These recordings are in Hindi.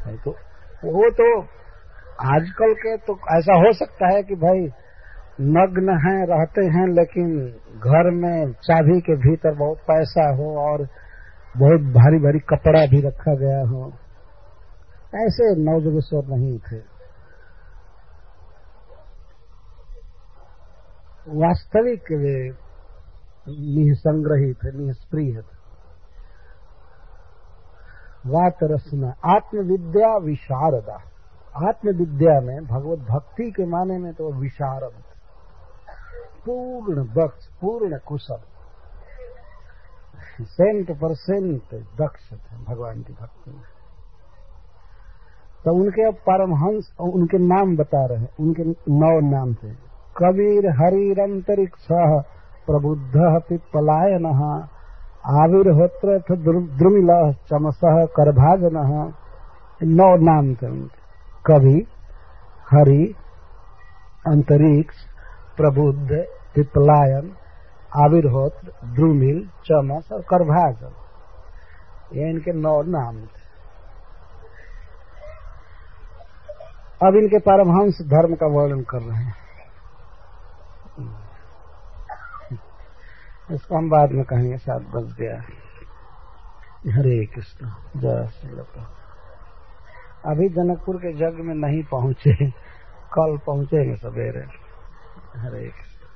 है। तो वो तो आजकल के तो ऐसा हो सकता है कि भाई नग्न हैं, रहते हैं, लेकिन घर में चाबी के भीतर बहुत पैसा हो और बहुत भारी भारी कपड़ा भी रखा गया हो। ऐसे नवजोगेश्वर नहीं थे। वास्तविक वे निसंग्रही थे, निष्प्रिय थे। वात रसना आत्मविद्या विशारदा। आत्मविद्या में भगवत भक्ति के माने में तो विशारद, पूर्ण दक्ष, पूर्ण कुशल, 100% दक्ष थे भगवान की भक्ति में। तो उनके अब परमहंस, उनके नाम बता रहे हैं। उनके 9 नाम थे। कबीर हरिरंतरिक्ष प्रबुद्ध पिप्पलायन आविर्होत्र द्रुमिल चमस करभाजन। 9 नाम थे उनके। कवि, हरि, अंतरिक्ष, प्रबुद्ध, पिप्पलायन, आविर्होत्र, द्रुमिल, चमस और करभाजन। ये इनके 9 नाम थे। अब इनके परमहंस धर्म का वर्णन कर रहे हैं। इसको हम बाद में कहेंगे, 7 बज गया। हरे कृष्ण, जय श्री कृष्ण। अभी जनकपुर के यज्ञ में नहीं पहुंचे, कल पहुंचेंगे सवेरे। हरे कृष्ण।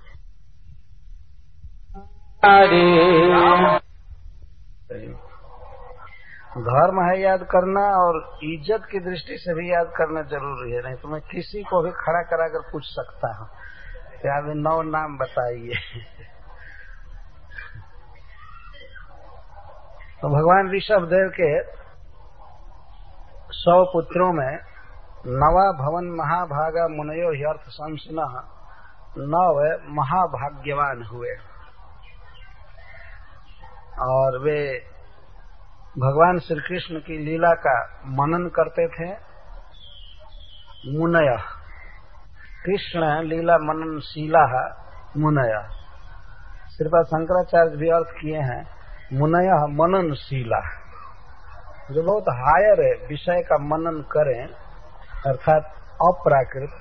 धर्म है याद करना, और इज्जत की दृष्टि से भी याद करना जरूरी है। नहीं तो मैं किसी को भी खड़ा कराकर पूछ सकता हूँ कि आप 9 नाम बताइए। तो भगवान ऋषभदेव के 100 पुत्रों में नवा भवन महाभागा मुनयो ह्यर्थ संसिन 9 महाभाग्यवान हुए। और वे भगवान श्री कृष्ण की लीला का मनन करते थे। मुनय, कृष्ण लीला मननशीला मुनय। श्रीपाद शंकराचार्य भी अर्थ किए हैं मुनय मननशीला, जो बहुत हायर विषय का मनन करें, अर्थात अप्राकृत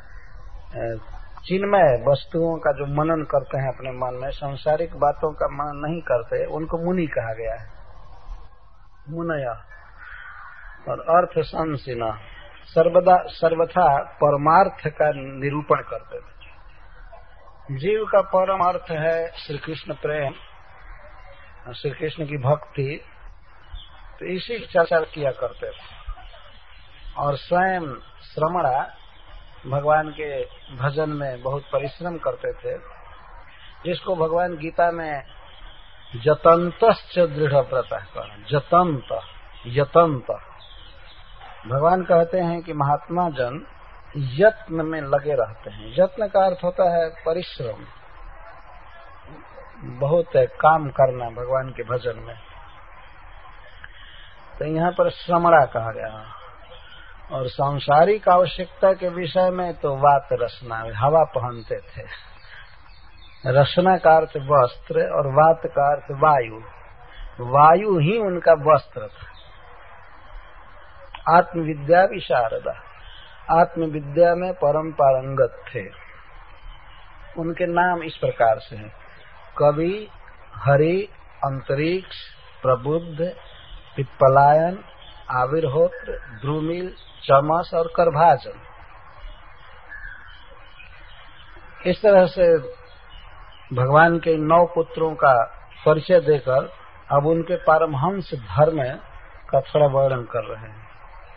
चिन्मय वस्तुओं का जो मनन करते हैं अपने मन में, सांसारिक बातों का मनन नहीं करते, उनको मुनि कहा गया है। मुनय। और अर्थ संसिना, सर्वथा परमार्थ का निरूपण करते थे। जीव का परम अर्थ है श्री कृष्ण प्रेम, श्री कृष्ण की भक्ति, तो इसी की चर्चा किया करते थे। और स्वयं श्रमणा भगवान के भजन में बहुत परिश्रम करते थे, जिसको भगवान गीता में जतंतश्च दृढ़व्रतः कहा। जतंत, यतंत। भगवान कहते हैं कि महात्मा जन यत्न में लगे रहते हैं। यत्न का अर्थ होता है परिश्रम, बहुत है काम करना भगवान के भजन में। तो यहाँ पर श्रमणा कहा गया। और सांसारिक आवश्यकता के विषय में तो वात रसना, हवा पहनते थे। रसना का अर्थ वस्त्र और वात का अर्थ वायु। वायु ही उनका वस्त्र था। आत्मविद्या विशारदा, आत्मविद्या में परम पारंगत थे। उनके नाम इस प्रकार से हैं: कवि, हरि, अंतरिक्ष, प्रबुद्ध, पिप्पलायन, आविर्होत्र, द्रुमिल, चमस और करभाजन। इस तरह से भगवान के 9 पुत्रों का परिचय देकर अब उनके परमहंस धर्म का थोड़ा वर्णन कर रहे हैं।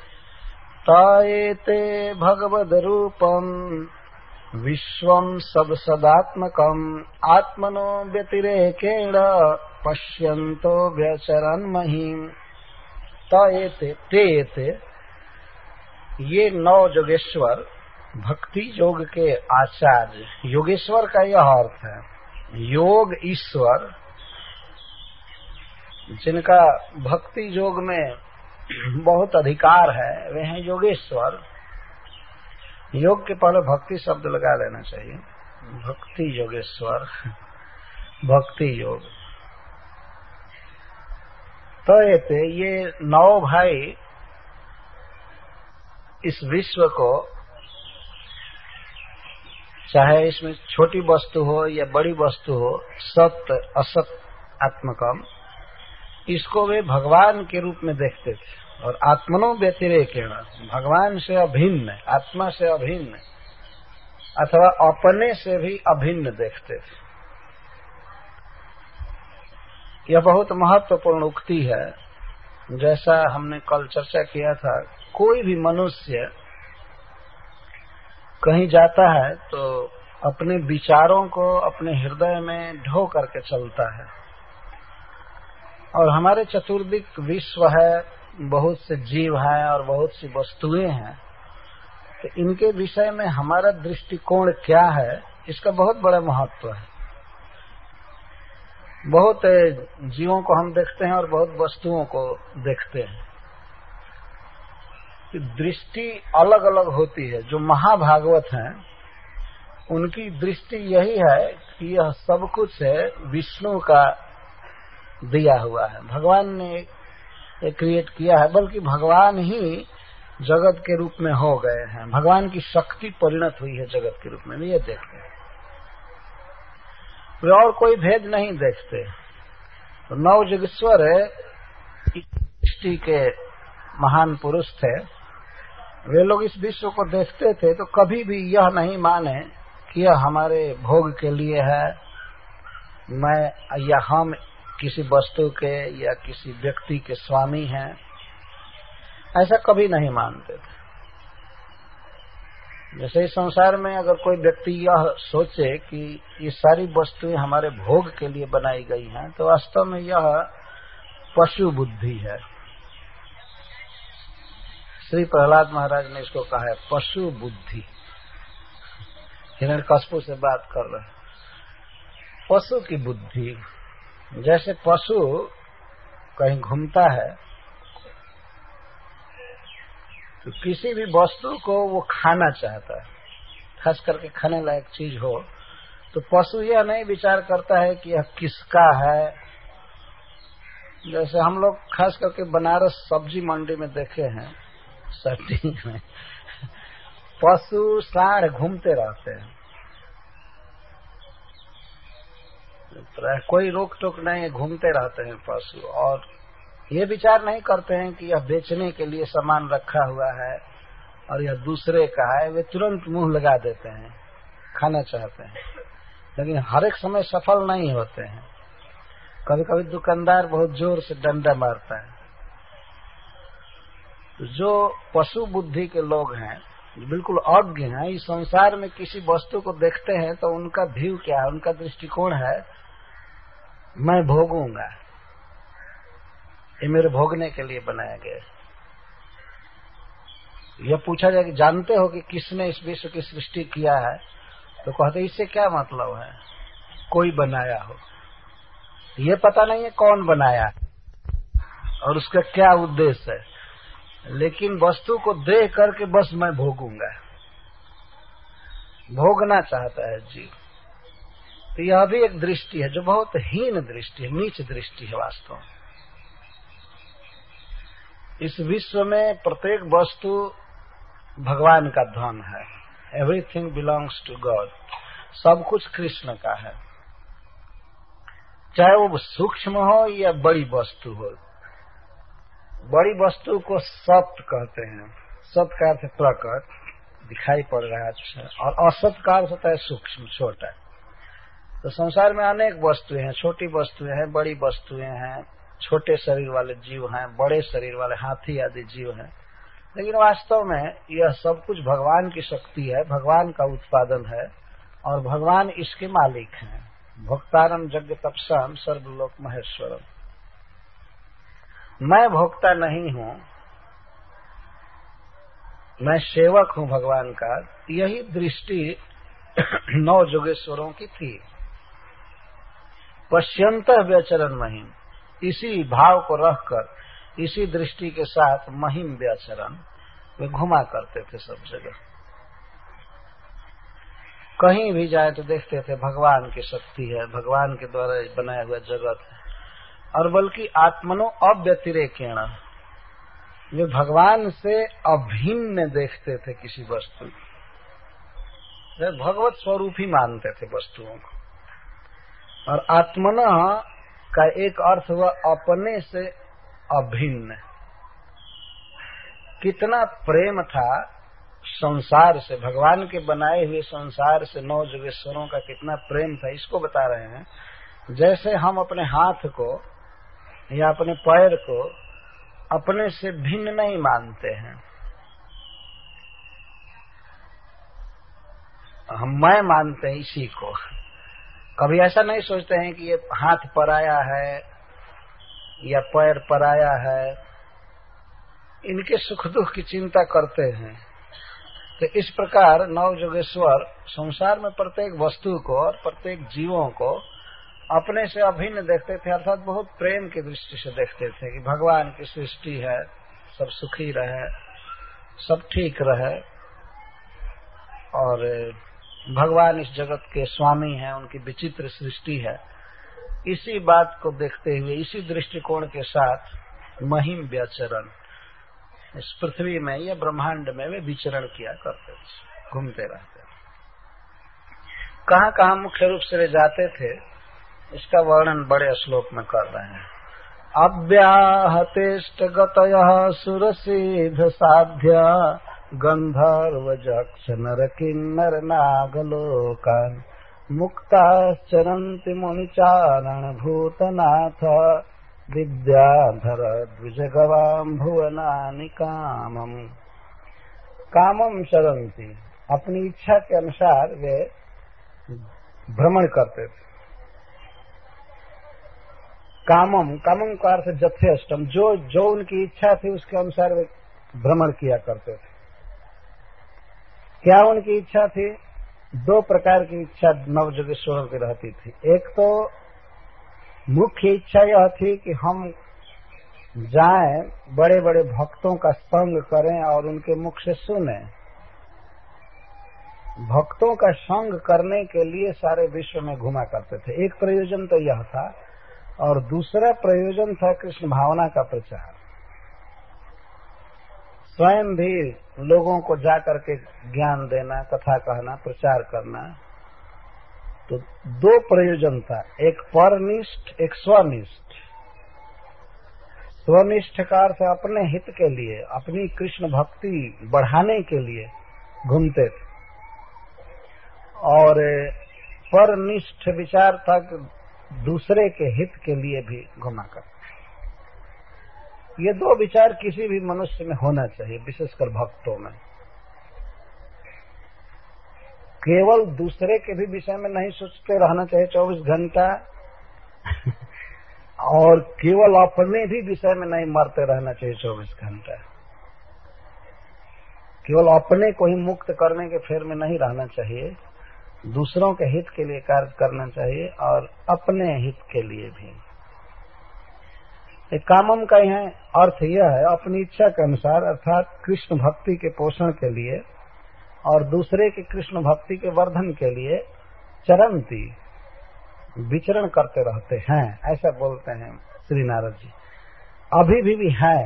ताएते भगवद रूपम विश्वम सदात्मकम आत्मनो व्यतिरेकेण पश्यन्तो व्यचरन् महीम। ताएते, तेते, ये 9 योगेश्वर भक्ति योग के आचार्य। योगेश्वर का यह अर्थ है योग ईश्वर, जिनका भक्ति योग में बहुत अधिकार है, वे हैं योगेश्वर। योग के पहले भक्ति शब्द लगा लेना चाहिए। भक्ति योगेश्वर, भक्ति योग। तो ये 9 भाई इस विश्व को, चाहे इसमें छोटी वस्तु हो या बड़ी वस्तु हो, सत्य असत आत्मकम, इसको वे भगवान के रूप में देखते थे। और आत्मनो व्यतिरेकेण, भगवान से अभिन्न, आत्मा से अभिन्न अथवा अपने से भी अभिन्न देखते थे। यह बहुत महत्वपूर्ण उक्ति है। जैसा हमने कल चर्चा किया था, कोई भी मनुष्य कहीं जाता है तो अपने विचारों को अपने हृदय में ढो करके चलता है। और हमारे चतुर्दिक विश्व है, बहुत से जीव हैं और बहुत सी वस्तुएं हैं, तो इनके विषय में हमारा दृष्टिकोण क्या है, इसका बहुत बड़ा महत्व है। बहुत जीवों को हम देखते हैं और बहुत वस्तुओं को देखते हैं। दृष्टि अलग अलग होती है। जो महाभागवत हैं उनकी दृष्टि यही है कि यह सब कुछ है विष्णु का दिया हुआ है, भगवान ने क्रिएट किया है, बल्कि भगवान ही जगत के रूप में हो गए हैं, भगवान की शक्ति परिणत हुई है जगत के रूप में। ये देखते हैं, वे और कोई भेद नहीं देखते। तो नवजुगेश्वर दृष्टि के महान पुरुष थे। वे लोग इस विश्व को देखते थे तो कभी भी यह नहीं माने कि यह हमारे भोग के लिए है, मैं या हम किसी वस्तु के या किसी व्यक्ति के स्वामी हैं, ऐसा कभी नहीं मानते थे। जैसे इस संसार में अगर कोई व्यक्ति यह सोचे कि ये सारी वस्तुएं हमारे भोग के लिए बनाई गई हैं, तो वास्तव में यह पशु बुद्धि है। श्री प्रहलाद महाराज ने इसको कहा है पशु बुद्धि। हिरण्यकश्यप से बात कर रहे हैं, पशु की बुद्धि। जैसे पशु कहीं घूमता है तो किसी भी वस्तु को वो खाना चाहता है, खास करके खाने लायक चीज हो, तो पशु यह नहीं विचार करता है कि यह किसका है। जैसे हम लोग खास करके बनारस सब्जी मंडी में देखे हैं, सर्दी में पशु साढ़ घूमते रहते हैं, कोई रोक टोक नहीं, घूमते रहते हैं पशु। और ये विचार नहीं करते हैं कि यह बेचने के लिए सामान रखा हुआ है और यह दूसरे का है। वे तुरंत मुंह लगा देते हैं, खाना चाहते हैं, लेकिन हर एक समय सफल नहीं होते हैं। कभी कभी दुकानदार बहुत जोर से डंडा मारता है। जो पशु बुद्धि के लोग हैं, बिल्कुल अज्ञ हैं, इस संसार में किसी वस्तु को देखते हैं तो उनका व्यू क्या है, उनका दृष्टिकोण है मैं भोगूंगा, ये मेरे भोगने के लिए बनाया गया। यह पूछा जाए कि जानते हो कि किसने इस विश्व की सृष्टि किया है, तो कहते इससे क्या मतलब है, कोई बनाया हो। ये पता नहीं है कौन बनाया और उसका क्या उद्देश्य है, लेकिन वस्तु को देख करके बस मैं भोगूंगा, भोगना चाहता है जीव। तो यह भी एक दृष्टि है जो बहुत हीन दृष्टि है, नीच दृष्टि है वास्तव में। इस विश्व में प्रत्येक वस्तु भगवान का धन है। एवरीथिंग बिलोंग्स टू गॉड, सब कुछ कृष्ण का है, चाहे वो सूक्ष्म हो या बड़ी वस्तु हो। बड़ी वस्तु को सत्य कहते हैं, सत्य का अर्थ प्रकट, दिखाई पड़ रहा है अच्छा, और असत का अर्थ होता है सूक्ष्म, छोटा। तो संसार में अनेक वस्तुएं हैं, छोटी वस्तुएं हैं, बड़ी वस्तुएं हैं, छोटे शरीर वाले जीव हैं, बड़े शरीर वाले हाथी आदि जीव हैं, लेकिन वास्तव में यह सब कुछ भगवान की शक्ति है, भगवान का उत्पादन है और भगवान इसके मालिक हैं। भोक्तारम यज्ञ तपसाम सर्वलोक महेश्वरम। मैं भोक्ता नहीं हूं, मैं सेवक हूं भगवान का। यही दृष्टि नौ जोगेश्वरों की थी। पश्यंतः व्यचरण महिम, इसी भाव को रखकर, इसी दृष्टि के साथ महिम व्यचरण वे घुमा करते थे सब जगह। कहीं भी जाए तो देखते थे भगवान की शक्ति है, भगवान के द्वारा बनाया हुआ जगत है। और बल्कि आत्मनो अव्यतिरेकेण, वे भगवान से अभिन्न देखते थे किसी वस्तु को, वे भगवत स्वरूप ही मानते थे वस्तुओं को। और आत्मना का एक अर्थ हुआ अपने से अभिन्न। कितना प्रेम था संसार से, भगवान के बनाए हुए संसार से नौ योगेश्वरों का कितना प्रेम था, इसको बता रहे हैं। जैसे हम अपने हाथ को या अपने पैर को अपने से भिन्न नहीं मानते हैं, हम मैं मानते हैं इसी को। कभी ऐसा नहीं सोचते हैं कि ये हाथ पराया है या पैर पराया है, इनके सुख दुख की चिंता करते हैं। तो इस प्रकार नौ योगेश्वर संसार में प्रत्येक वस्तु को और प्रत्येक जीवों को अपने से अभिन्न देखते थे, अर्थात बहुत प्रेम की दृष्टि से देखते थे कि भगवान की सृष्टि है, सब सुखी रहे, सब ठीक रहे, और भगवान इस जगत के स्वामी हैं, उनकी विचित्र सृष्टि है। इसी बात को देखते हुए, इसी दृष्टिकोण के साथ महिम व्याचरण इस पृथ्वी में या ब्रह्मांड में वे विचरण किया करते थे, घूमते रहते। कहाँ कहाँ मुख्य रूप से वे जाते थे, इसका वर्णन बड़े श्लोक में कर रहे हैं। अव्याहतेष्ट गतयः सुरसिद्ध साध्य गंधर्व जक्ष नर किन्नर नागलोकान् मुक्ताश्चरन्ति मुनिचारण भूतनाथ विद्याधर द्विजगवाम भुवनानि कामम। कामम चरन्ति, अपनी इच्छा के अनुसार वे भ्रमण करते थे। कामम, कामम का अर्थ यथेष्टम, जो उनकी इच्छा थी उसके अनुसार वे भ्रमण किया करते थे। क्या उनकी इच्छा थी? दो प्रकार की इच्छा नव योगेश्वरों की रहती थी। एक तो मुख्य इच्छा यह थी कि हम जाएं, बड़े बड़े भक्तों का संग करें और उनके मुख से सुने। भक्तों का संग करने के लिए सारे विश्व में घुमा करते थे, एक प्रयोजन तो यह था। और दूसरा प्रयोजन था कृष्ण भावना का प्रचार, स्वयं भी लोगों को जाकर के ज्ञान देना, कथा कहना, प्रचार करना। तो दो प्रयोजन था, एक परनिष्ठ, एक स्वनिष्ठ। स्वनिष्ठ का अर्थ अपने हित के लिए, अपनी कृष्ण भक्ति बढ़ाने के लिए घूमते थे, और परनिष्ठ विचार था कि दूसरे के हित के लिए भी घुमा कर। ये दो विचार किसी भी मनुष्य में होना चाहिए, विशेषकर भक्तों में। केवल दूसरे के भी विषय में नहीं सोचते रहना चाहिए 24 घंटा और केवल अपने भी विषय में नहीं मरते रहना चाहिए 24 घंटा। केवल अपने को ही मुक्त करने के फेर में नहीं रहना चाहिए, दूसरों के हित के लिए कार्य करना चाहिए और अपने हित के लिए भी। एक कामम का यहाँ अर्थ यह है, अपनी इच्छा के अनुसार, अर्थात कृष्ण भक्ति के पोषण के लिए और दूसरे के कृष्ण भक्ति के वर्धन के लिए चरंती, विचरण करते रहते हैं, ऐसा बोलते हैं श्री नारद जी। अभी भी है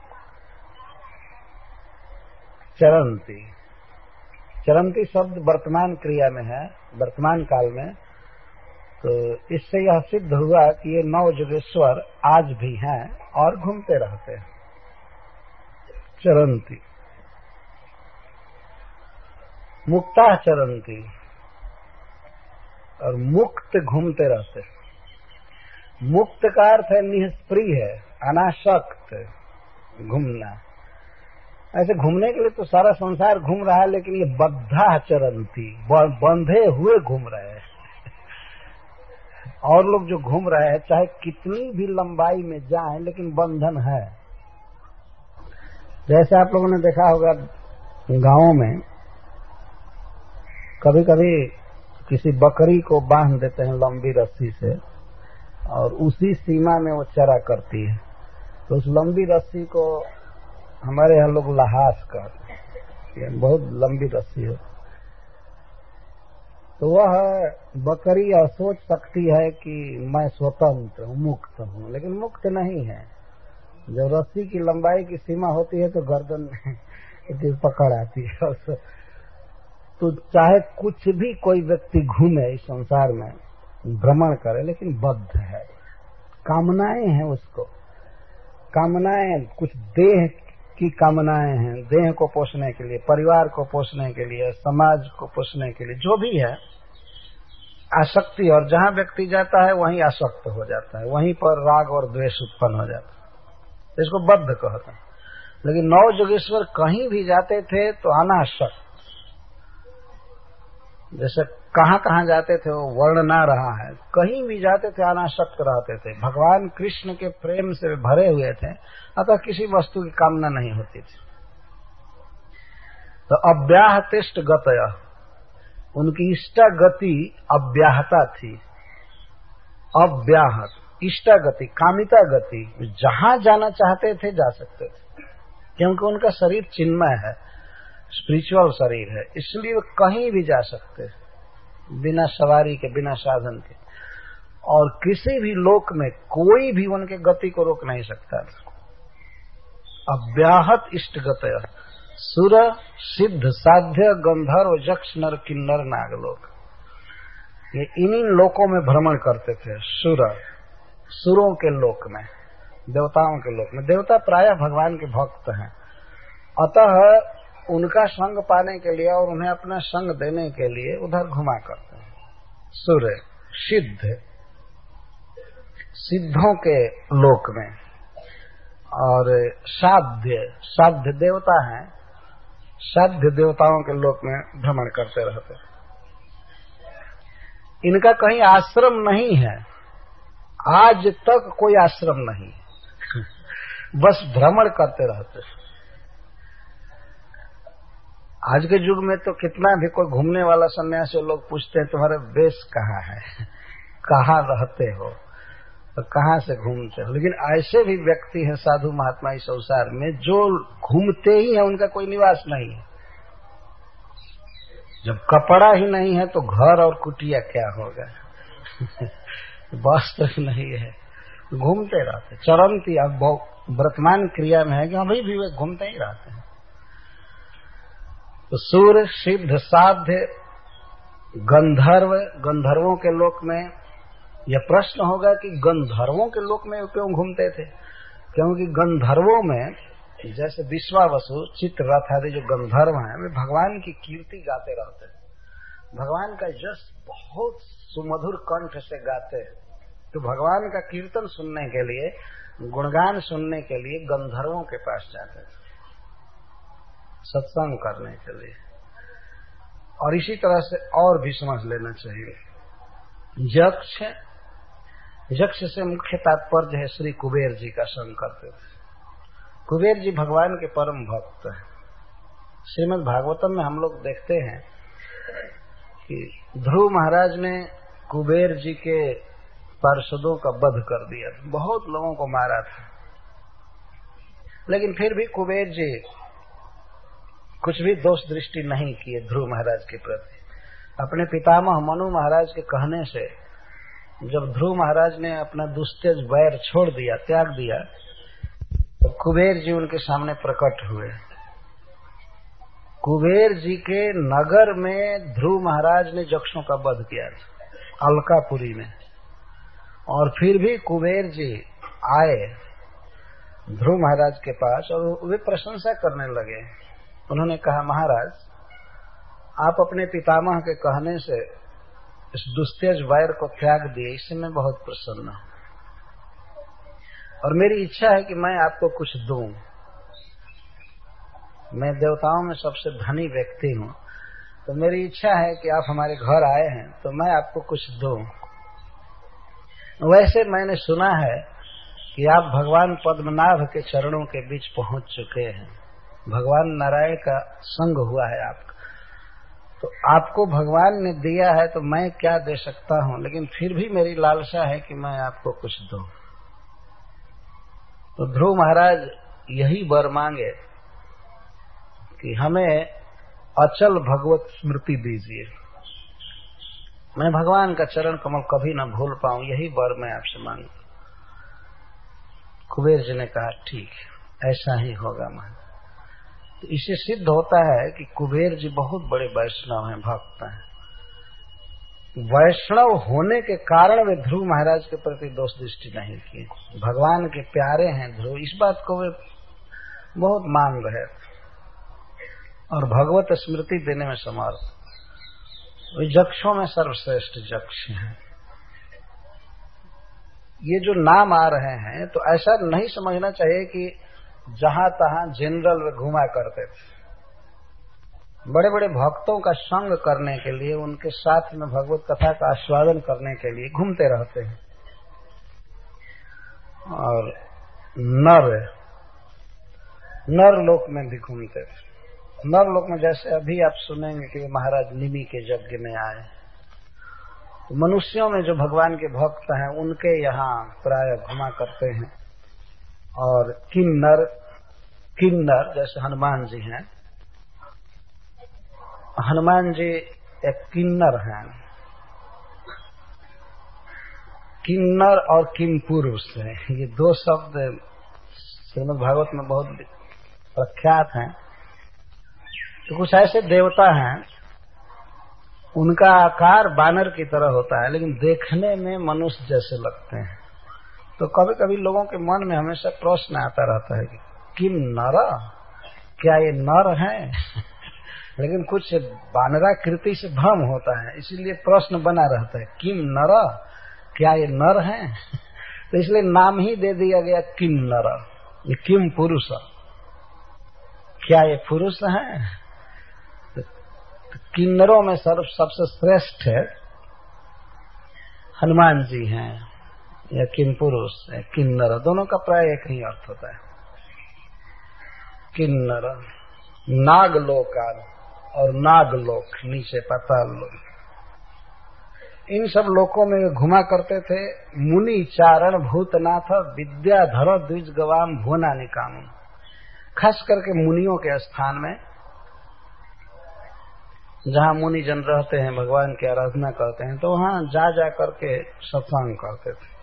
चरंती। चरंती शब्द वर्तमान क्रिया में है, वर्तमान काल में। तो इससे यह सिद्ध हुआ कि ये नौ योगेश्वर आज भी हैं और घूमते रहते हैं। चरंती, मुक्ता चरंती, और मुक्त घूमते रहते। मुक्त का अर्थ है निष्प्रिय है, अनासक्त घूमना। ऐसे घूमने के लिए तो सारा संसार घूम रहा है, लेकिन ये बद्धा चरंती, बंधे हुए घूम रहे हैं। और लोग जो घूम रहे हैं चाहे कितनी भी लंबाई में जाएं, लेकिन बंधन है। जैसे आप लोगों ने देखा होगा गांवों में कभी कभी किसी बकरी को बांध देते हैं लंबी रस्सी से, और उसी सीमा में वो चरा करती है। तो उस लंबी रस्सी को हमारे यहाँ लोग लहास कहते हैं, बहुत लंबी रस्सी है। तो वह बकरी यह सोच सकती है कि मैं स्वतंत्र हूँ, मुक्त हूँ, लेकिन मुक्त नहीं है। जब रस्सी की लंबाई की सीमा होती है तो गर्दन में पकड़ आती है। तो चाहे कुछ भी कोई व्यक्ति घूमे इस संसार में, भ्रमण करे, लेकिन बद्ध है, कामनाएं हैं उसको, कामनाएं कुछ देह की कामनाएं हैं, देह को पोषने के लिए, परिवार को पोषने के लिए, समाज को पोषने के लिए, जो भी है आसक्ति। और जहां व्यक्ति जाता है वहीं आसक्त हो जाता है, वहीं पर राग और द्वेष उत्पन्न हो जाता है, इसको बद्ध कहते हैं। लेकिन नौ जोगेश्वर कहीं भी जाते थे तो अनासक्त, जैसे कहां कहां जाते थे वो वर्ण ना रहा है, कहीं भी जाते थे अनासक्त रहते थे, भगवान कृष्ण के प्रेम से भरे हुए थे, अतः किसी वस्तु की कामना नहीं होती थी। तो अव्याहतिष्ठ गतय, उनकी इष्टा गति अव्याहता थी। अव्याहत, इष्टा गति, कामिता गति, जहां जाना चाहते थे जा सकते थे, क्योंकि उनका शरीर चिन्मय है, स्पिरिचुअल शरीर है, इसलिए वे कहीं भी जा सकते हैं बिना सवारी के, बिना साधन के। और किसी भी लोक में कोई भी उनके गति को रोक नहीं सकता। अव्याहत इष्ट गतय, सुर सिद्ध साध्य गंधर्व यक्ष नर किन्नर नागलोक, ये इन्हीं लोकों में भ्रमण करते थे। सुरों के लोक में, देवताओं के लोक में, देवता प्रायः भगवान के भक्त हैं, अतः उनका संग पाने के लिए और उन्हें अपना संग देने के लिए उधर घुमा करते हैं। सुर सिद्ध, सिद्धों के लोक में, और साध्य देवता हैं, साध्य देवताओं के लोक में भ्रमण करते रहते। इनका कहीं आश्रम नहीं है, आज तक कोई आश्रम नहीं, बस भ्रमण करते रहते। आज के युग में तो कितना भी कोई घूमने वाला सन्यासी लोग पूछते हैं तुम्हारा बेस कहाँ है, कहाँ रहते हो, तो कहाँ से घूमते हो। लेकिन ऐसे भी व्यक्ति हैं साधु महात्मा इस संसार में जो घूमते ही हैं, उनका कोई निवास नहीं है। जब कपड़ा ही नहीं है तो घर और कुटिया क्या होगा, वस्त्र नहीं है, घूमते रहते, चरंती। अब वर्तमान क्रिया में है कि अभी भी वे घूमते ही रहते हैं। तो सूर्य सिद्ध साध्य गंधर्व, गंधर्वों के लोक में, यह प्रश्न होगा कि गंधर्वों के लोक में क्यों घूमते थे, क्योंकि गंधर्वों में जैसे विश्वावसु, चित्ररथ आदि जो गंधर्व हैं, वे भगवान की कीर्ति गाते रहते हैं, भगवान का यश बहुत सुमधुर कंठ से गाते हैं। तो भगवान का कीर्तन सुनने के लिए, गुणगान सुनने के लिए गंधर्वों के पास जाते थे, सत्संग करने के लिए। और इसी तरह से और भी समझ लेना चाहिए, यक्ष से मुख्य तात्पर्य है श्री कुबेर जी का संग करते थे। कुबेर जी भगवान के परम भक्त हैं। श्रीमद् भागवतम में हम लोग देखते हैं कि ध्रुव महाराज ने कुबेर जी के पार्षदों का वध कर दिया, बहुत लोगों को मारा था, लेकिन फिर भी कुबेर जी कुछ भी दोष दृष्टि नहीं किए ध्रुव महाराज के प्रति। अपने पितामह मनु महाराज के कहने से जब ध्रुव महाराज ने अपना दुस्तेज वैर छोड़ दिया, त्याग दिया, तो कुबेर जी उनके सामने प्रकट हुए। कुबेर जी के नगर में ध्रुव महाराज ने यक्षों का वध किया था, अलकापुरी में। और फिर भी कुबेर जी आए ध्रुव महाराज के पास और वे प्रशंसा करने लगे। उन्होंने कहा, महाराज आप अपने पितामह के कहने से इस दुस्तेज वैर को त्याग दिए, इससे मैं बहुत प्रसन्न हूं, और मेरी इच्छा है कि मैं आपको कुछ दूं। मैं देवताओं में सबसे धनी व्यक्ति हूं, तो मेरी इच्छा है कि आप हमारे घर आए हैं तो मैं आपको कुछ दूं। वैसे मैंने सुना है कि आप भगवान पद्मनाभ के चरणों के बीच पहुंच चुके हैं, भगवान नारायण का संग हुआ है आपका, तो आपको भगवान ने दिया है तो मैं क्या दे सकता हूं, लेकिन फिर भी मेरी लालसा है कि मैं आपको कुछ दूं। तो ध्रुव महाराज यही वर मांगे कि हमें अचल भगवत स्मृति दीजिए, मैं भगवान का चरण कमल कभी न भूल पाऊं, यही वर मैं आपसे मांगू। कुबेर जी ने कहा ठीक है, ऐसा ही होगा महाराज। तो इससे सिद्ध होता है कि कुबेर जी बहुत बड़े वैष्णव हैं, भक्त हैं। वैष्णव होने के कारण वे ध्रुव महाराज के प्रति दोष दृष्टि नहीं किए। भगवान के प्यारे हैं ध्रुव, इस बात को वे बहुत मान रहे और भगवत स्मृति देने में समर्थ। वे जक्षों में सर्वश्रेष्ठ जक्ष हैं। ये जो नाम आ रहे हैं तो ऐसा नहीं समझना चाहिए कि जहां तहां जनरल वे घुमा करते थे। बड़े बड़े भक्तों का संग करने के लिए, उनके साथ में भगवत कथा का आस्वादन करने के लिए घूमते रहते हैं। और नर लोक में भी घूमते थे। नर लोक में जैसे अभी आप सुनेंगे कि महाराज निमि के यज्ञ में आए, तो मनुष्यों में जो भगवान के भक्त हैं उनके यहाँ प्राय घुमा करते हैं। और किन्नर जैसे हनुमान जी हैं, हनुमान जी एक किन्नर हैं। किन्नर और किम पुरुष है, ये दो शब्द श्रीमद् भागवत में बहुत प्रख्यात हैं। तो कुछ ऐसे देवता हैं, उनका आकार बानर की तरह होता है लेकिन देखने में मनुष्य जैसे लगते हैं। तो कभी कभी लोगों के मन में हमेशा प्रश्न आता रहता है कि किम नर, क्या ये नर हैं? लेकिन कुछ बानराकृति से भ्रम होता है, इसीलिए प्रश्न बना रहता है किम नर, क्या ये नर हैं? तो इसलिए नाम ही दे दिया गया किम नर। ये किम पुरुष, क्या ये पुरुष हैं? तो किन्नरों में सबसे श्रेष्ठ है हनुमान जी हैं या किम पुरुष है किन्नर, दोनों का प्राय एक ही अर्थ होता है। किन्नर नागलोकान और नागलोक नीचे पाताल लोक, इन सब लोकों में घुमा करते थे। मुनि चारण भूतनाथ विद्याधर द्विज गवाम भुवना निकाम, खास करके मुनियों के स्थान में जहाँ मुनि जन रहते हैं, भगवान की आराधना करते हैं, तो वहाँ जा करके सत्संग करते थे।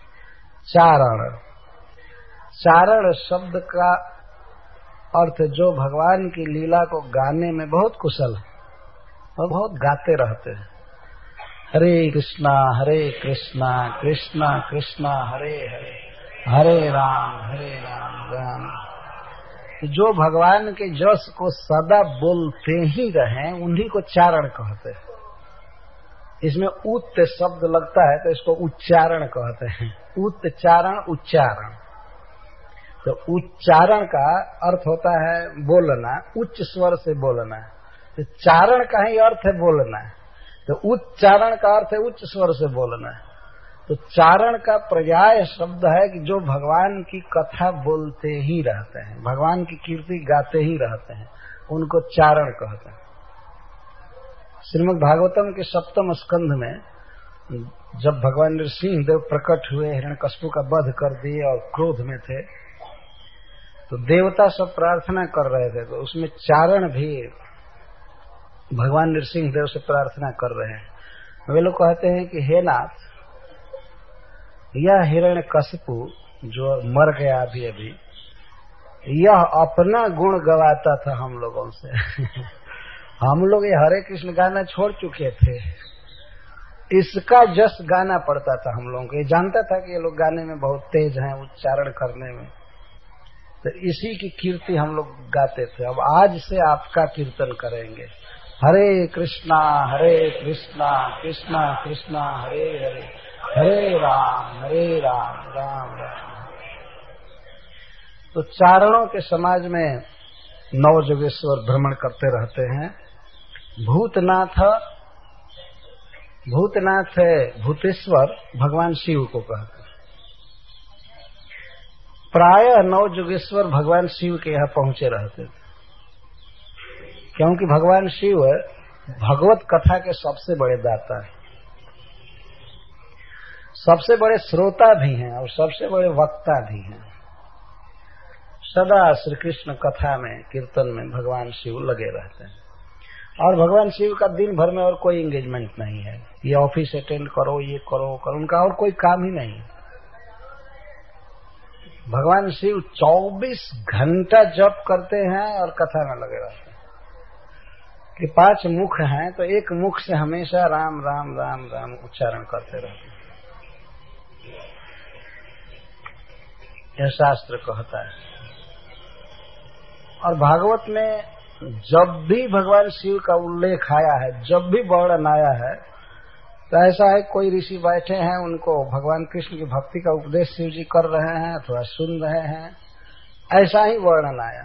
चारण शब्द का अर्थ जो भगवान की लीला को गाने में बहुत कुशल है और बहुत गाते रहते हैं। हरे कृष्णा कृष्णा कृष्णा हरे हरे, हरे राम राम। जो भगवान के जस को सदा बोलते ही रहे उन्हीं को चारण कहते हैं। इसमें उत शब्द लगता है तो इसको उच्चारण कहते हैं। उच्चारण उच्चारण, तो उच्चारण का अर्थ होता है बोलना, उच्च स्वर से बोलना। तो चारण का ही अर्थ है बोलना, तो उच्चारण का अर्थ है उच्च स्वर से बोलना। तो चारण का पर्याय शब्द है कि जो भगवान की कथा बोलते ही रहते हैं, भगवान की कीर्ति गाते ही रहते हैं, उनको चारण कहते हैं। श्रीमद् भागवतम के 7वें स्कंध में जब भगवान नृसिंह देव प्रकट हुए, हिरण्यकश्यप का वध कर दिए और क्रोध में थे, तो देवता सब प्रार्थना कर रहे थे, तो उसमें चारण भी भगवान नृसिंह देव से प्रार्थना कर रहे हैं। वे लोग कहते हैं कि हे नाथ, यह हिरण्यकश्यप जो मर गया अभी, यह अपना गुण गवाता था हम लोगों से। हम लोग ये हरे कृष्ण गाना छोड़ चुके थे, इसका जस गाना पड़ता था हम लोगों को। ये जानता था कि ये लोग गाने में बहुत तेज हैं, उच्चारण करने में, तो इसी की कीर्ति हम लोग गाते थे। अब आज से आपका कीर्तन करेंगे। हरे कृष्णा कृष्णा कृष्णा हरे हरे, हरे राम राम राम। तो चारणों के समाज में नवजोगेश्वर भ्रमण करते रहते हैं। भूतनाथ है भूतेश्वर, भगवान शिव को कहते हैं। प्रायः नवजोगेश्वर भगवान शिव के यहाँ पहुंचे रहते थे, क्योंकि भगवान शिव भगवत कथा के सबसे बड़े दाता है, सबसे बड़े श्रोता भी हैं और सबसे बड़े वक्ता भी हैं। सदा श्री कृष्ण कथा में, कीर्तन में भगवान शिव लगे रहते हैं। और भगवान शिव का दिन भर में और कोई एंगेजमेंट नहीं है, ये ऑफिस अटेंड करो, ये करो, उनका और कोई काम ही नहीं। भगवान शिव 24 घंटा जप करते हैं और कथा में लगे रहते हैं कि 5 मुख हैं तो एक मुख से हमेशा राम राम राम राम उच्चारण करते रहते हैं। यह शास्त्र कहता है। और भागवत में जब भी भगवान शिव का उल्लेख आया है, जब भी वर्णन आया है, तो ऐसा है कोई ऋषि बैठे हैं, उनको भगवान कृष्ण की भक्ति का उपदेश शिव जी कर रहे हैं अथवा सुन रहे हैं, ऐसा ही वर्णन आया।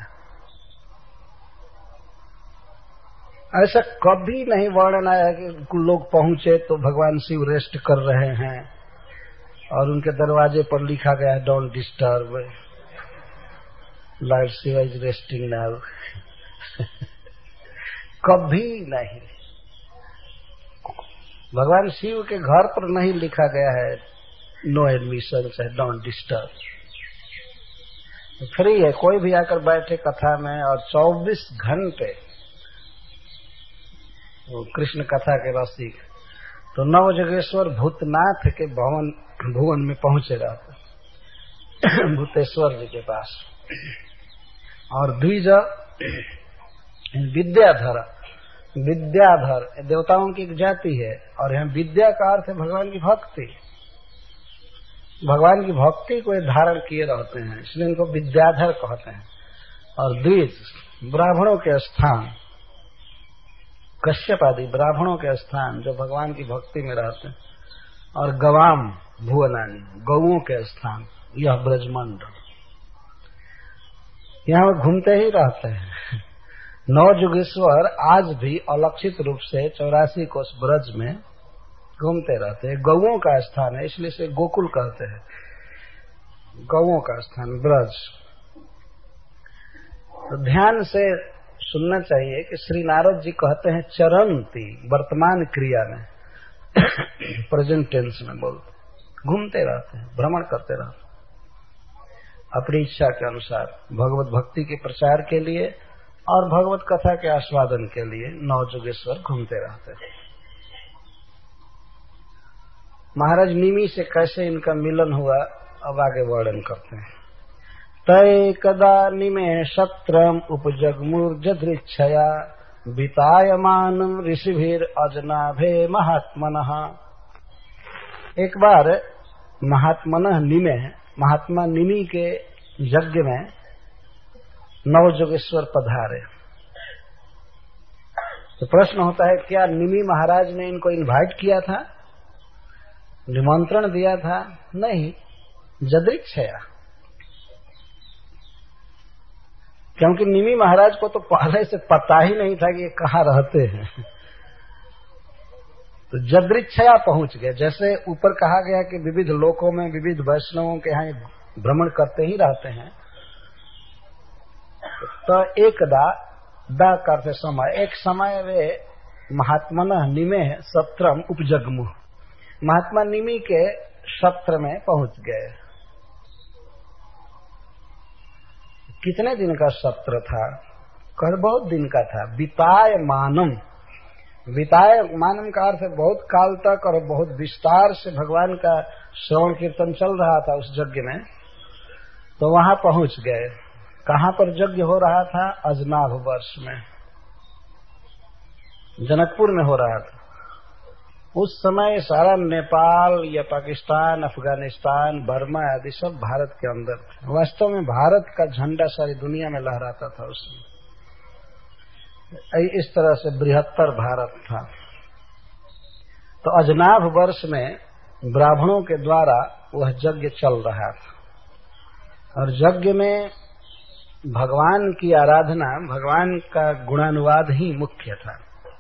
ऐसा कभी नहीं वर्णन आया कि लोग पहुंचे तो भगवान शिव रेस्ट कर रहे हैं और उनके दरवाजे पर लिखा गया है don't disturb, lord Shiva is resting now. कभी नहीं। भगवान शिव के घर पर नहीं लिखा गया है नो एडमिशन है, डोंट डिस्टर्ब। फ्री है, कोई भी आकर बैठे कथा में और 24 घंटे कृष्ण कथा के रसिक तो नवजगेश्वर भूतनाथ के भुवन में पहुंचे रहते भूतेश्वर जी के पास। और द्विज विद्याधर देवताओं की एक जाति है और यहाँ विद्या का अर्थ है भगवान की भक्ति। भगवान की भक्ति को धारण किए रहते हैं, इसलिए इनको विद्याधर कहते हैं। और द्विज ब्राह्मणों के स्थान, कश्यप आदि ब्राह्मणों के स्थान जो भगवान की भक्ति में रहते हैं। और गवाम भुवनानी, गौओं के स्थान, यह ब्रजमंड, यहाँ घूमते ही रहते हैं। नवजुगेश्वर आज भी अलक्षित रूप से 84 कोस ब्रज में घूमते रहते हैं। गौओं का स्थान है, इसलिए इसे गोकुल कहते हैं, गौओं का स्थान ब्रज। तो ध्यान से सुनना चाहिए कि श्री नारद जी कहते हैं चरंती, वर्तमान क्रिया में प्रेजेंट टेंस में बोलते, घूमते रहते हैं, भ्रमण करते रहते अपनी इच्छा के अनुसार भगवत भक्ति के प्रचार के लिए और भगवत कथा के आस्वादन के लिए नवजुगेश्वर घूमते रहते हैं। महाराज निमि से कैसे इनका मिलन हुआ अब आगे वर्णन करते हैं। तय कदा निमे शत्रम उपजगमुर्जदृच्छया वितायमानम ऋषिभिर अजनाभे महात्मनः। एक बार महात्मा निमि के यज्ञ में नवजुगेश्वर पधारे। तो प्रश्न होता है क्या निमि महाराज ने इनको इनवाइट किया था, निमंत्रण दिया था? नहीं, जदृच्छया। क्योंकि निमि महाराज को तो पहले से पता ही नहीं था कि ये कहाँ रहते हैं। तो जदृच्छया पहुंच गए। जैसे ऊपर कहा गया कि विविध लोकों में विविध वैष्णवों के यहाँ भ्रमण करते ही रहते हैं, तो एकदा दा करते समय, एक समय वे महात्मनः निमे सत्रम उपजगमुः, महात्मा निमि के सत्र में पहुंच गए। कितने दिन का सत्र था? कर बहुत दिन का था। वितायमानम, वितायमानम का अर्थ है बहुत काल तक और बहुत विस्तार से भगवान का श्रवण कीर्तन चल रहा था उस यज्ञ में। तो वहां पहुंच गए। कहां पर यज्ञ हो रहा था? अजनाभ वर्ष में, जनकपुर में हो रहा था। उस समय सारा नेपाल या पाकिस्तान, अफगानिस्तान, बर्मा आदि सब भारत के अंदर थे। वास्तव में भारत का झंडा सारी दुनिया में लहराता था उस समय। इस तरह से बृहत्तर भारत था। तो अजनाभ वर्ष में ब्राह्मणों के द्वारा वह यज्ञ चल रहा था और यज्ञ में भगवान की आराधना, भगवान का गुणानुवाद ही मुख्य था।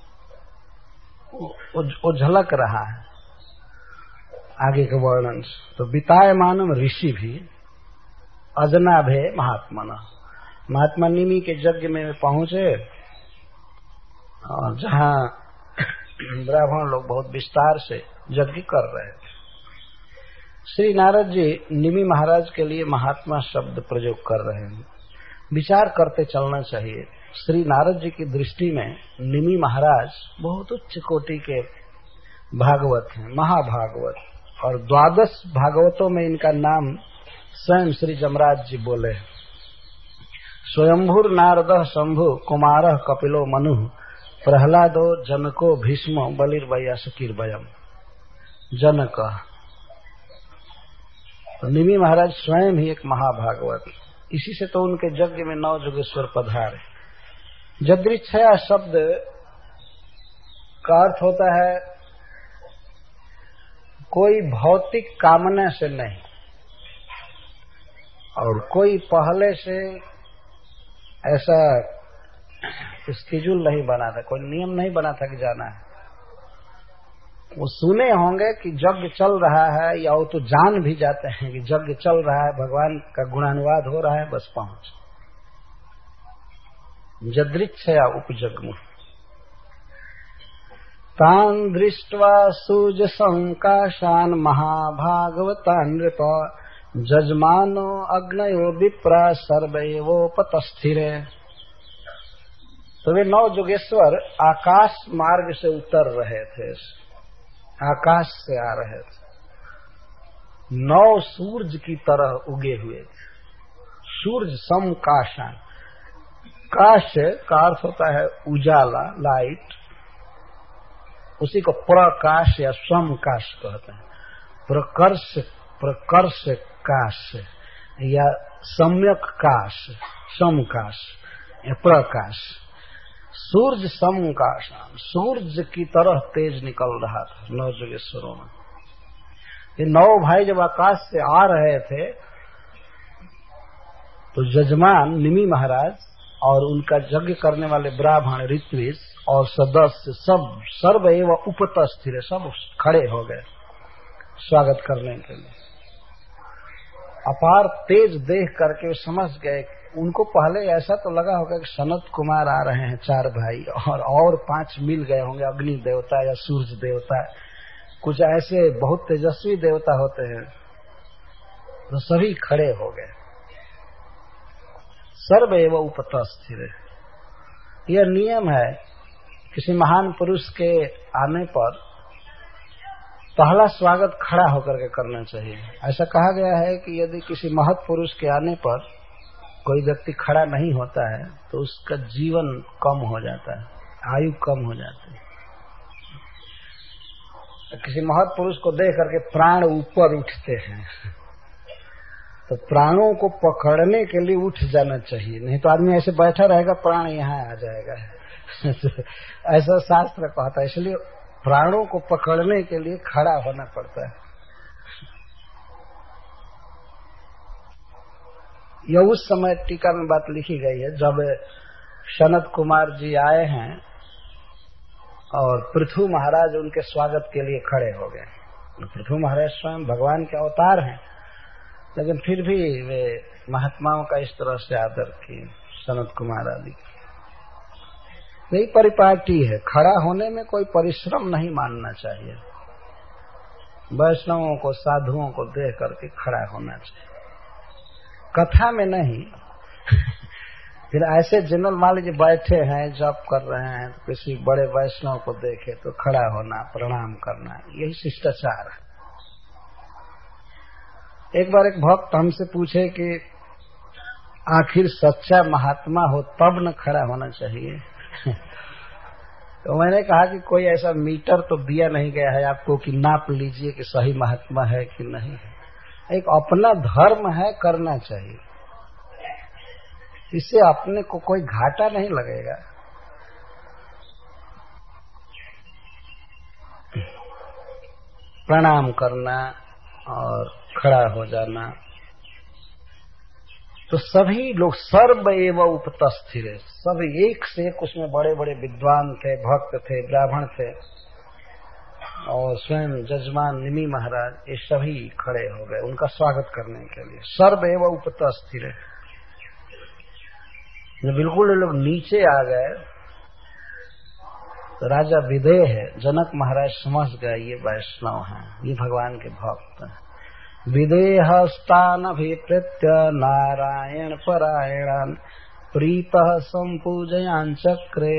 वो झलक रहा है आगे के वर्णन। तो वितायमानम ऋषि भी अजनाभे महात्मना, महात्मा निमि के यज्ञ में पहुंचे और जहां ब्राह्मण लोग बहुत विस्तार से यज्ञ कर रहे थे। श्री नारद जी निमि महाराज के लिए महात्मा शब्द प्रयोग कर रहे हैं। विचार करते चलना चाहिए। श्री नारद जी की दृष्टि में निमि महाराज बहुत उच्च कोटि के भागवत हैं, महाभागवत, और 12 भागवतों में इनका नाम स्वयं श्री जमराज जी बोले, स्वयंभुर नारद शंभु कुमार कपिलो मनु प्रहलादो जनको भीष्म बलिर्वयसकीर्वयम्। जनक तो निमि महाराज स्वयं ही एक महाभागवत, इसी से तो उनके यज्ञ में 9 जोगेश्वर पधारे। जदृच्छया शब्द का अर्थ होता है कोई भौतिक कामना से नहीं, और कोई पहले से ऐसा स्केड्यूल नहीं बना था, कोई नियम नहीं बना था कि जाना है। वो सुने होंगे कि यज्ञ चल रहा है, या वो तो जान भी जाते हैं कि यज्ञ चल रहा है, भगवान का गुणानुवाद हो रहा है, बस पहुंच। जदृच्छया उपजग्मु तान् दृष्ट्वा सूज संकाशान महाभागवतान् नृप जजमानो अग्नयो विप्रा सर्वैवोपतस्थिरे। तो वे 9 जोगेश्वर आकाश मार्ग से उतर रहे थे, आकाश से आ रहे थे, 9 सूरज की तरह उगे हुए थे। सूरज समकाशान, काश का अर्थ होता है उजाला, लाइट, उसी को प्रकाश या समकाश कहते हैं। प्रकर्ष काश या सम्यक काश, समकाश या प्रकाश। सूरज समकाशान, सूरज की तरह तेज निकल रहा था 9 जोगेश्वरों में। ये 9 भाई जब आकाश से आ रहे थे तो यजमान निमि महाराज और उनका यज्ञ करने वाले ब्राह्मण, ऋत्विज और सदस्य सब सर्व एवं उपतस्थिर, सब खड़े हो गए स्वागत करने के लिए। अपार तेज देख करके समझ गए, उनको पहले ऐसा तो लगा होगा कि सनत कुमार आ रहे हैं 4 भाई, और 5 मिल गए होंगे, अग्नि देवता या सूर्य देवता, कुछ ऐसे बहुत तेजस्वी देवता होते हैं। तो सभी खड़े हो गए। सर्व एवं उपतस्थिर, यह नियम है किसी महान पुरुष के आने पर पहला स्वागत खड़ा होकर के करना चाहिए। ऐसा कहा गया है कि यदि किसी महत् पुरुष के आने पर कोई व्यक्ति खड़ा नहीं होता है तो उसका जीवन कम हो जाता है, आयु कम हो जाती है। किसी महत् पुरुष को देख करके प्राण ऊपर उठते हैं, तो प्राणों को पकड़ने के लिए उठ जाना चाहिए, नहीं तो आदमी ऐसे बैठा रहेगा, प्राण यहाँ आ जाएगा। ऐसा शास्त्र कहता है। इसलिए प्राणों को पकड़ने के लिए खड़ा होना पड़ता है। यह उस समय टीका में बात लिखी गई है जब सनत कुमार जी आए हैं और पृथु महाराज उनके स्वागत के लिए खड़े हो गए। पृथु महाराज स्वयं भगवान के अवतार हैं, लेकिन फिर भी वे महात्माओं का इस तरह से आदर किए, सनत कुमार आदि। यही परिपाटी है, खड़ा होने में कोई परिश्रम नहीं मानना चाहिए। वैष्णवों को, साधुओं को देख करके खड़ा होना चाहिए, कथा में नहीं। फिर ऐसे जनरल मान लीजिए बैठे हैं, जप कर रहे हैं, तो किसी बड़े वैष्णव को देखे तो खड़ा होना, प्रणाम करना, यही शिष्टाचार है। एक बार एक भक्त हमसे पूछे कि आखिर सच्चा महात्मा हो तब न खड़ा होना चाहिए। तो मैंने कहा कि कोई ऐसा मीटर तो दिया नहीं गया है आपको कि नाप लीजिए कि सही महात्मा है कि नहीं है। एक अपना धर्म है, करना चाहिए, इससे अपने को कोई घाटा नहीं लगेगा। प्रणाम करना और खड़ा हो जाना, तो सभी लोग सर्व एवं उपतस्थिर, सभी एक से एक, उसमें बड़े बड़े विद्वान थे, भक्त थे, ब्राह्मण थे, और स्वयं जजमान निमि महाराज, ये सभी खड़े हो गए उनका स्वागत करने के लिए। सर्व एवं उपतस्थिर। जब बिल्कुल ये लोग नीचे आ गए तो राजा विदेह है, जनक महाराज समझ गए ये वैष्णव हैं, ये भगवान के भक्त हैं। विदेहस्तानभिप्रेत्य नारायण परायणान प्रीतः संपूजयान चक्रे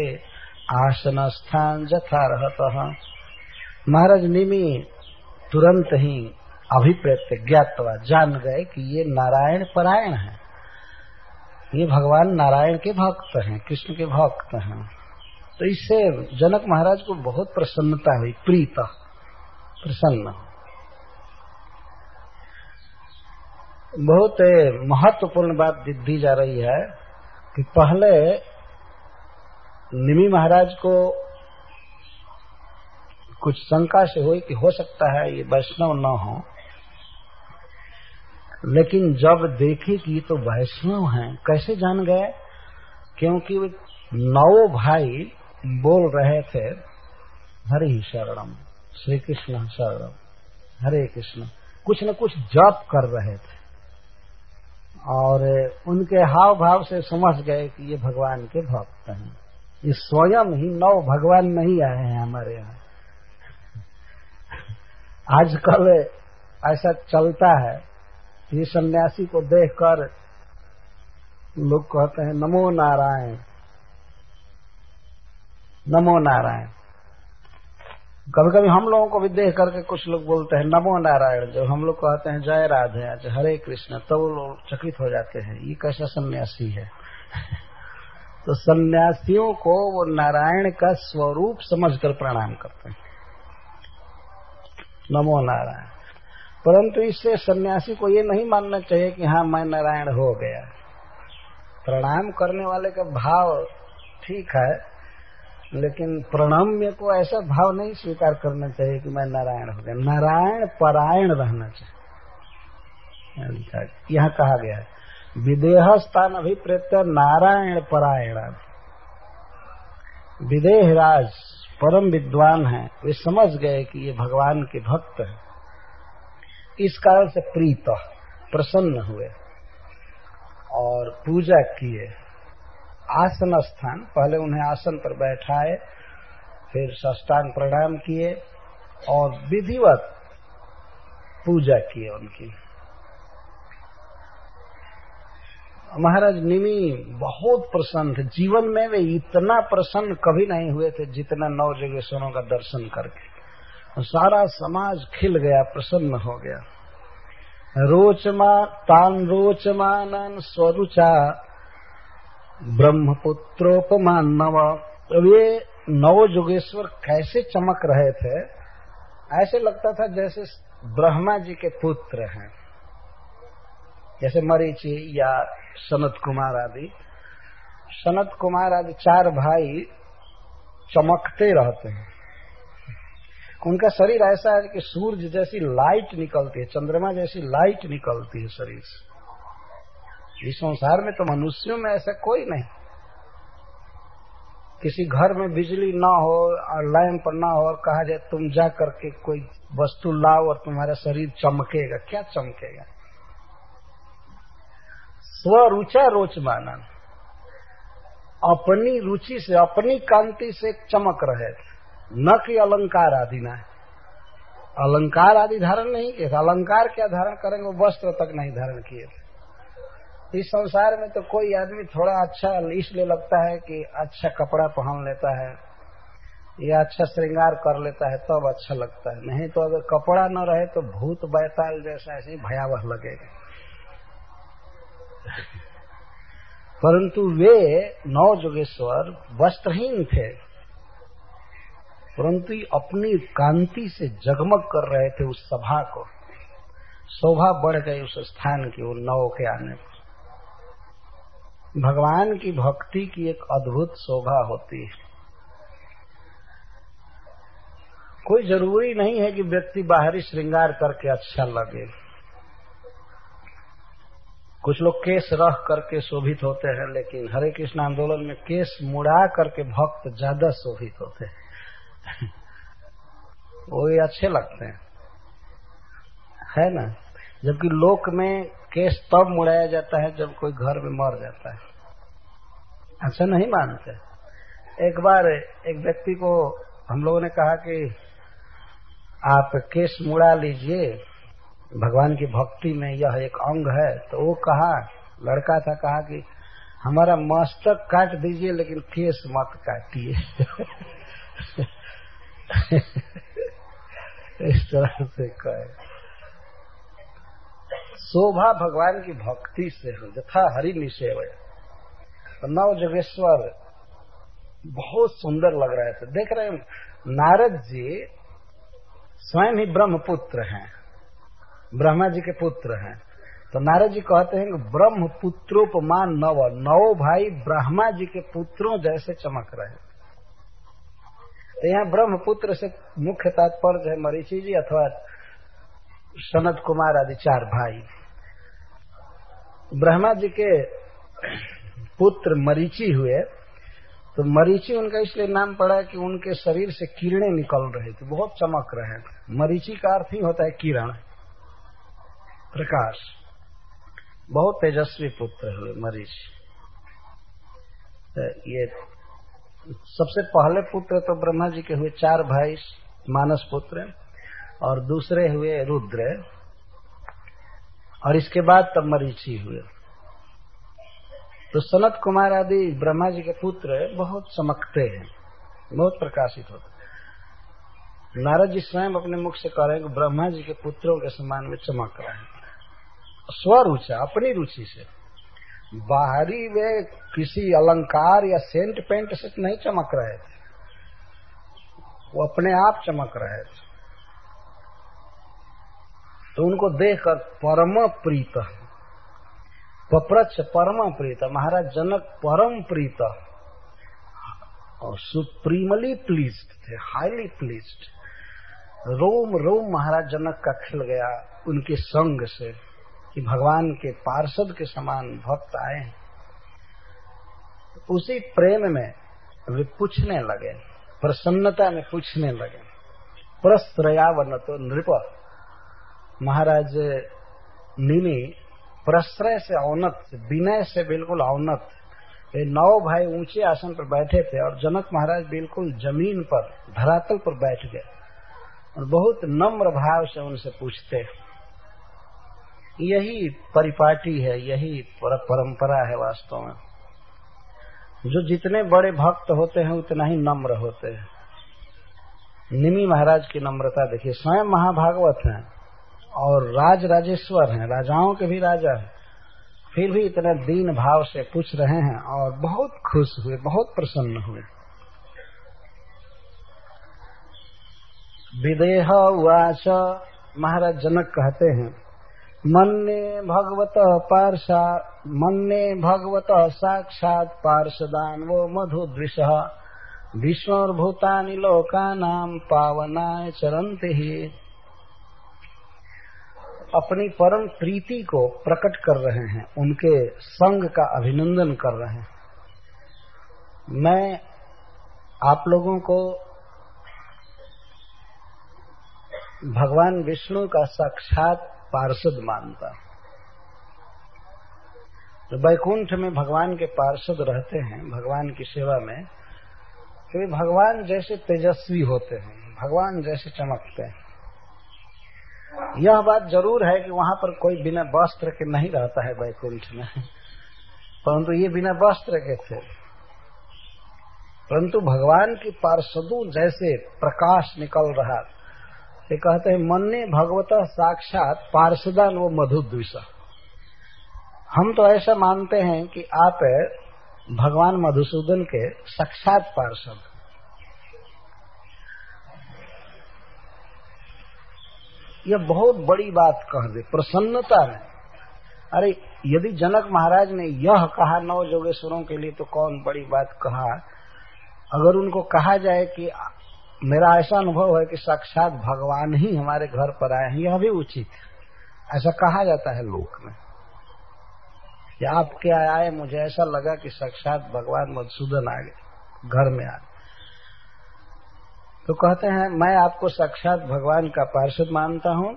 आसनस्थान यथार्हतः। महाराज निमि तुरंत ही अभिप्रेत्य ज्ञातवा, जान गए कि ये नारायण परायण है, ये भगवान नारायण के भक्त हैं, कृष्ण के भक्त हैं। तो इससे जनक महाराज को बहुत प्रसन्नता हुई, प्रीत प्रसन्न। बहुत महत्वपूर्ण बात दी जा रही है कि पहले निमि महाराज को कुछ शंका से हुई कि हो सकता है ये वैष्णव न हो, लेकिन जब देखे कि ये तो वैष्णव हैं, कैसे जान गए? क्योंकि 9 भाई बोल रहे थे हरि शरणम, श्री कृष्ण शरणम, हरे कृष्ण, कुछ न कुछ जप कर रहे थे और उनके हाव भाव से समझ गए कि ये भगवान के भक्त हैं। ये स्वयं ही 9 भगवान नहीं आए हैं हमारे यहाँ। आजकल ऐसा चलता है, ये सन्यासी को देखकर लोग कहते हैं नमो नारायण, नमो नारायण। कभी कभी हम लोगों को भी देख करके कुछ लोग बोलते हैं नमो नारायण, जब हम लोग कहते हैं जय राधे, आज हरे कृष्ण, तो वो लोग चकित हो जाते हैं, ये कैसा सन्यासी है। तो सन्यासियों को वो नारायण का स्वरूप समझकर प्रणाम करते हैं, नमो नारायण। परंतु इससे सन्यासी को ये नहीं मानना चाहिए कि हाँ मैं नारायण हो गया। प्रणाम करने वाले का भाव ठीक है, लेकिन प्रणम्य को ऐसा भाव नहीं स्वीकार करना चाहिए कि मैं नारायण हो गया। नारायण परायण रहना चाहिए। यहाँ कहा गया है विदेह स्थान अभिप्रेत्य नारायण परायण। विदेह राज परम विद्वान हैं, वे समझ गए कि ये भगवान के भक्त हैं, इस कारण से प्रीत प्रसन्न हुए और पूजा किए। आसन स्थान, पहले उन्हें आसन पर बैठाए, फिर साष्टांग प्रणाम किए और विधिवत पूजा किए उनकी। महाराज निमि बहुत प्रसन्न थे, जीवन में वे इतना प्रसन्न कभी नहीं हुए थे जितना 9 योगेश्वरों का दर्शन करके। सारा समाज खिल गया, प्रसन्न हो गया। रोचमा तान रोचमानन स्वरुचा ब्रह्मपुत्रोपमानव। ये 9 योगेश्वर कैसे चमक रहे थे, ऐसे लगता था जैसे ब्रह्मा जी के पुत्र हैं, जैसे मरीचि या सनत कुमार आदि। सनत कुमार आदि 4 भाई चमकते रहते हैं। उनका शरीर ऐसा है कि सूर्य जैसी लाइट निकलती है, चंद्रमा जैसी लाइट निकलती है शरीर से। इस संसार में तो मनुष्यों में ऐसा कोई नहीं। किसी घर में बिजली ना हो और लैंप ना हो और कहा जाए तुम जा करके कोई वस्तु लाओ और तुम्हारा शरीर चमकेगा, क्या चमकेगा? स्वरुचा रोचमानन, अपनी रुचि से, अपनी कांति से चमक रहे थे, न कि अलंकार आदि ना। अलंकार आदि धारण नहीं किए थे। अलंकार क्या धारण करेंगे, वो वस्त्र तक नहीं धारण किए थे। इस संसार में तो कोई आदमी थोड़ा अच्छा इसलिए लगता है कि अच्छा कपड़ा पहन लेता है या अच्छा श्रृंगार कर लेता है तब अच्छा लगता है, नहीं तो अगर कपड़ा न रहे तो भूत बैताल जैसा ऐसे ही भयावह लगेगा। परंतु वे 9 योगेश्वर वस्त्रहीन थे, परंतु अपनी कांति से जगमग कर रहे थे उस सभा को। शोभा बढ़ गई उस स्थान की, वो 9 के आने पर। भगवान की भक्ति की एक अद्भुत शोभा होती है। कोई जरूरी नहीं है कि व्यक्ति बाहरी श्रृंगार करके अच्छा लगे। कुछ लोग केस रख करके शोभित होते हैं, लेकिन हरे कृष्ण आंदोलन में केस मुड़ा करके भक्त ज्यादा शोभित होते हैं। वो ये अच्छे लगते हैं, है ना। जबकि लोक में केस तब मुड़ाया जाता है जब कोई घर में मर जाता है। अच्छा नहीं मानते। एक बार एक व्यक्ति को हम लोगों ने कहा कि आप केस मुड़ा लीजिए, भगवान की भक्ति में यह एक अंग है। तो वो कहा, लड़का था, कहा कि हमारा मस्तक काट दीजिए लेकिन केस मत काटिए। इस तरह से कहे। शोभा भगवान की भक्ति से हो, यथा हरि निसेवय। तो नव जोगेश्वर बहुत सुंदर लग रहे थे। देख रहे हैं नारद जी स्वयं ही ब्रह्मपुत्र हैं, ब्रह्मा जी के पुत्र हैं। तो नारद जी कहते हैं कि ब्रह्म पुत्रोपमान नौ भाई ब्रह्मा जी के पुत्रों जैसे चमक रहे। तो यहाँ ब्रह्मपुत्र से मुख्य तात्पर्य है मरीचि जी अथवा सनत कुमार आदि 4 भाई। ब्रह्मा जी के पुत्र मरीचि हुए, तो मरीचि उनका इसलिए नाम पड़ा कि उनके शरीर से किरणें निकल रही थी, बहुत चमक रहे थे। मरीचि का अर्थ ही होता है किरण, प्रकाश। बहुत तेजस्वी पुत्र हुए मरीचि। ये सबसे पहले पुत्र तो ब्रह्मा जी के हुए 4 भाई मानस पुत्र, और दूसरे हुए रुद्र, और इसके बाद तब मरीचि हुए। तो सनत कुमार आदि ब्रह्मा जी के पुत्र बहुत चमकते हैं, बहुत प्रकाशित होते। नारद जी स्वयं अपने मुख से कह रहे हैं कि ब्रह्मा जी के पुत्रों के समान में चमक रहे हैं। स्वरुचा, अपनी रुचि से, बाहरी वे किसी अलंकार या सेंट पेंट से नहीं चमक रहे थे, वो अपने आप चमक रहे थे। तो उनको देखकर परम प्रीत, पप्रच्छ परम प्रीत, महाराज जनक परम प्रीत और सुप्रीमली प्लीज्ड थे, हाईली प्लीज्ड। रोम रोम महाराज जनक का खिल गया उनके संग से कि भगवान के पार्षद के समान भक्त आए। उसी प्रेम में वे पूछने लगे, प्रसन्नता में पूछने लगे। प्रश्रयावन तो नृप, महाराज निमि प्रश्रय से औन्नत, विनय से बिल्कुल औन्नत। ये 9 भाई ऊंचे आसन पर बैठे थे और जनक महाराज बिल्कुल जमीन पर, धरातल पर बैठ गए और बहुत नम्र भाव से उनसे पूछते। यही परिपाटी है, यही परंपरा है वास्तव में। जो जितने बड़े भक्त होते हैं उतना ही नम्र होते हैं। निमि महाराज की नम्रता देखिए, स्वयं महाभागवत हैं और राजेश्वर हैं, राजाओं के भी राजा हैं, फिर भी इतने दीन भाव से पूछ रहे हैं और बहुत खुश हुए, बहुत प्रसन्न हुए। विदेह उवाच, महाराज जनक कहते हैं, मन्ने भगवत साक्षात् पार्षदान वो मधुदृशः विश्वभूतानि लोकानां पावनाय चरन्ति ही। अपनी परम प्रीति को प्रकट कर रहे हैं, उनके संग का अभिनंदन कर रहे हैं। मैं आप लोगों को भगवान विष्णु का साक्षात पार्षद मानता। तो वैकुंठ में भगवान के पार्षद रहते हैं भगवान की सेवा में, तो वे भगवान जैसे तेजस्वी होते हैं, भगवान जैसे चमकते हैं। यह बात जरूर है कि वहां पर कोई बिना वस्त्र के नहीं रहता है वैकुंठ में, परंतु ये बिना वस्त्र के थे। परंतु भगवान की पार्षदों जैसे प्रकाश निकल रहा। ये कहते हैं मन्ने भगवत साक्षात पार्षदान वो मधुद्विषा। हम तो ऐसा मानते हैं कि आप भगवान मधुसूदन के साक्षात पार्षद। यह बहुत बड़ी बात कह दे प्रसन्नता में। अरे यदि जनक महाराज ने यह कहा 9 जोगेश्वरों के लिए, तो कौन बड़ी बात कहा। अगर उनको कहा जाए कि मेरा ऐसा अनुभव है कि साक्षात भगवान ही हमारे घर पर आए हैं, यह भी उचित है। ऐसा कहा जाता है लोक में कि आप क्या आए, मुझे ऐसा लगा कि साक्षात भगवान मधुसूदन आ गए, घर में आ। तो कहते हैं मैं आपको साक्षात भगवान का पार्षद मानता हूं।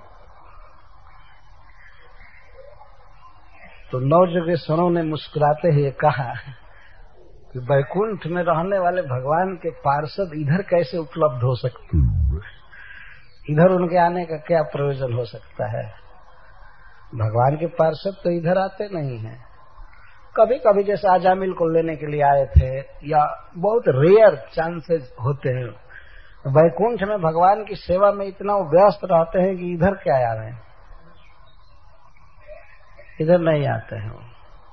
तो 9 जोगेश्वरों ने मुस्कुराते हुए कहा कि वैकुंठ में रहने वाले भगवान के पार्षद इधर कैसे उपलब्ध हो सकते, इधर उनके आने का क्या प्रयोजन हो सकता है। भगवान के पार्षद तो इधर आते नहीं हैं। कभी कभी जैसे आजामिल को लेने के लिए आए थे, या बहुत रेयर चांसेस होते हैं। वैकुंठ में भगवान की सेवा में इतना व्यस्त रहते हैं कि इधर क्या आ रहे हैं। इधर नहीं आते हैं वो।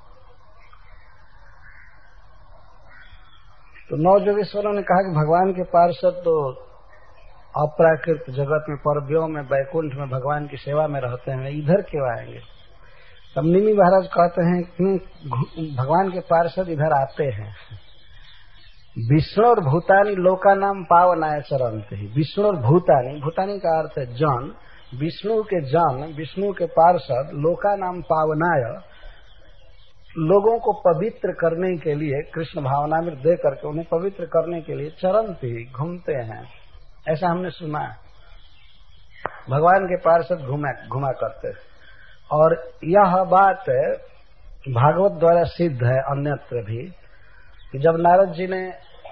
तो नवयोगेश्वरों ने कहा कि भगवान के पार्षद तो अपराकृत जगत में, परव्योम में, बैकुंठ में भगवान की सेवा में रहते हैं, इधर क्यों आएंगे? तब निमि महाराज कहते हैं कि भगवान के पार्षद इधर आते हैं। विष्णु और भूतानी लोका नाम पावनाय चरन्ति। विष्णु और भूतानी, भूतानी का अर्थ है जन, विष्णु के जन, विष्णु के पार्षद, लोका नाम पावनाय, लोगों को पवित्र करने के लिए, कृष्ण भावना में दे करके उन्हें पवित्र करने के लिए चरन्ति, घूमते हैं, ऐसा हमने सुना है। भगवान के पार्षद घुमा करते। और यह बात भागवत द्वारा सिद्ध है अन्यत्र भी, कि जब नारद जी ने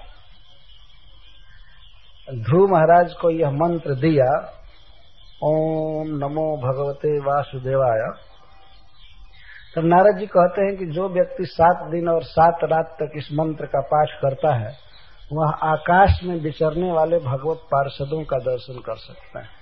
ध्रुव महाराज को यह मंत्र दिया, ओम नमो भगवते वासुदेवाय, तब नारद जी कहते हैं कि जो व्यक्ति 7 दिन और 7 रात तक इस मंत्र का पाठ करता है, वह आकाश में विचरने वाले भगवत पार्षदों का दर्शन कर सकता है।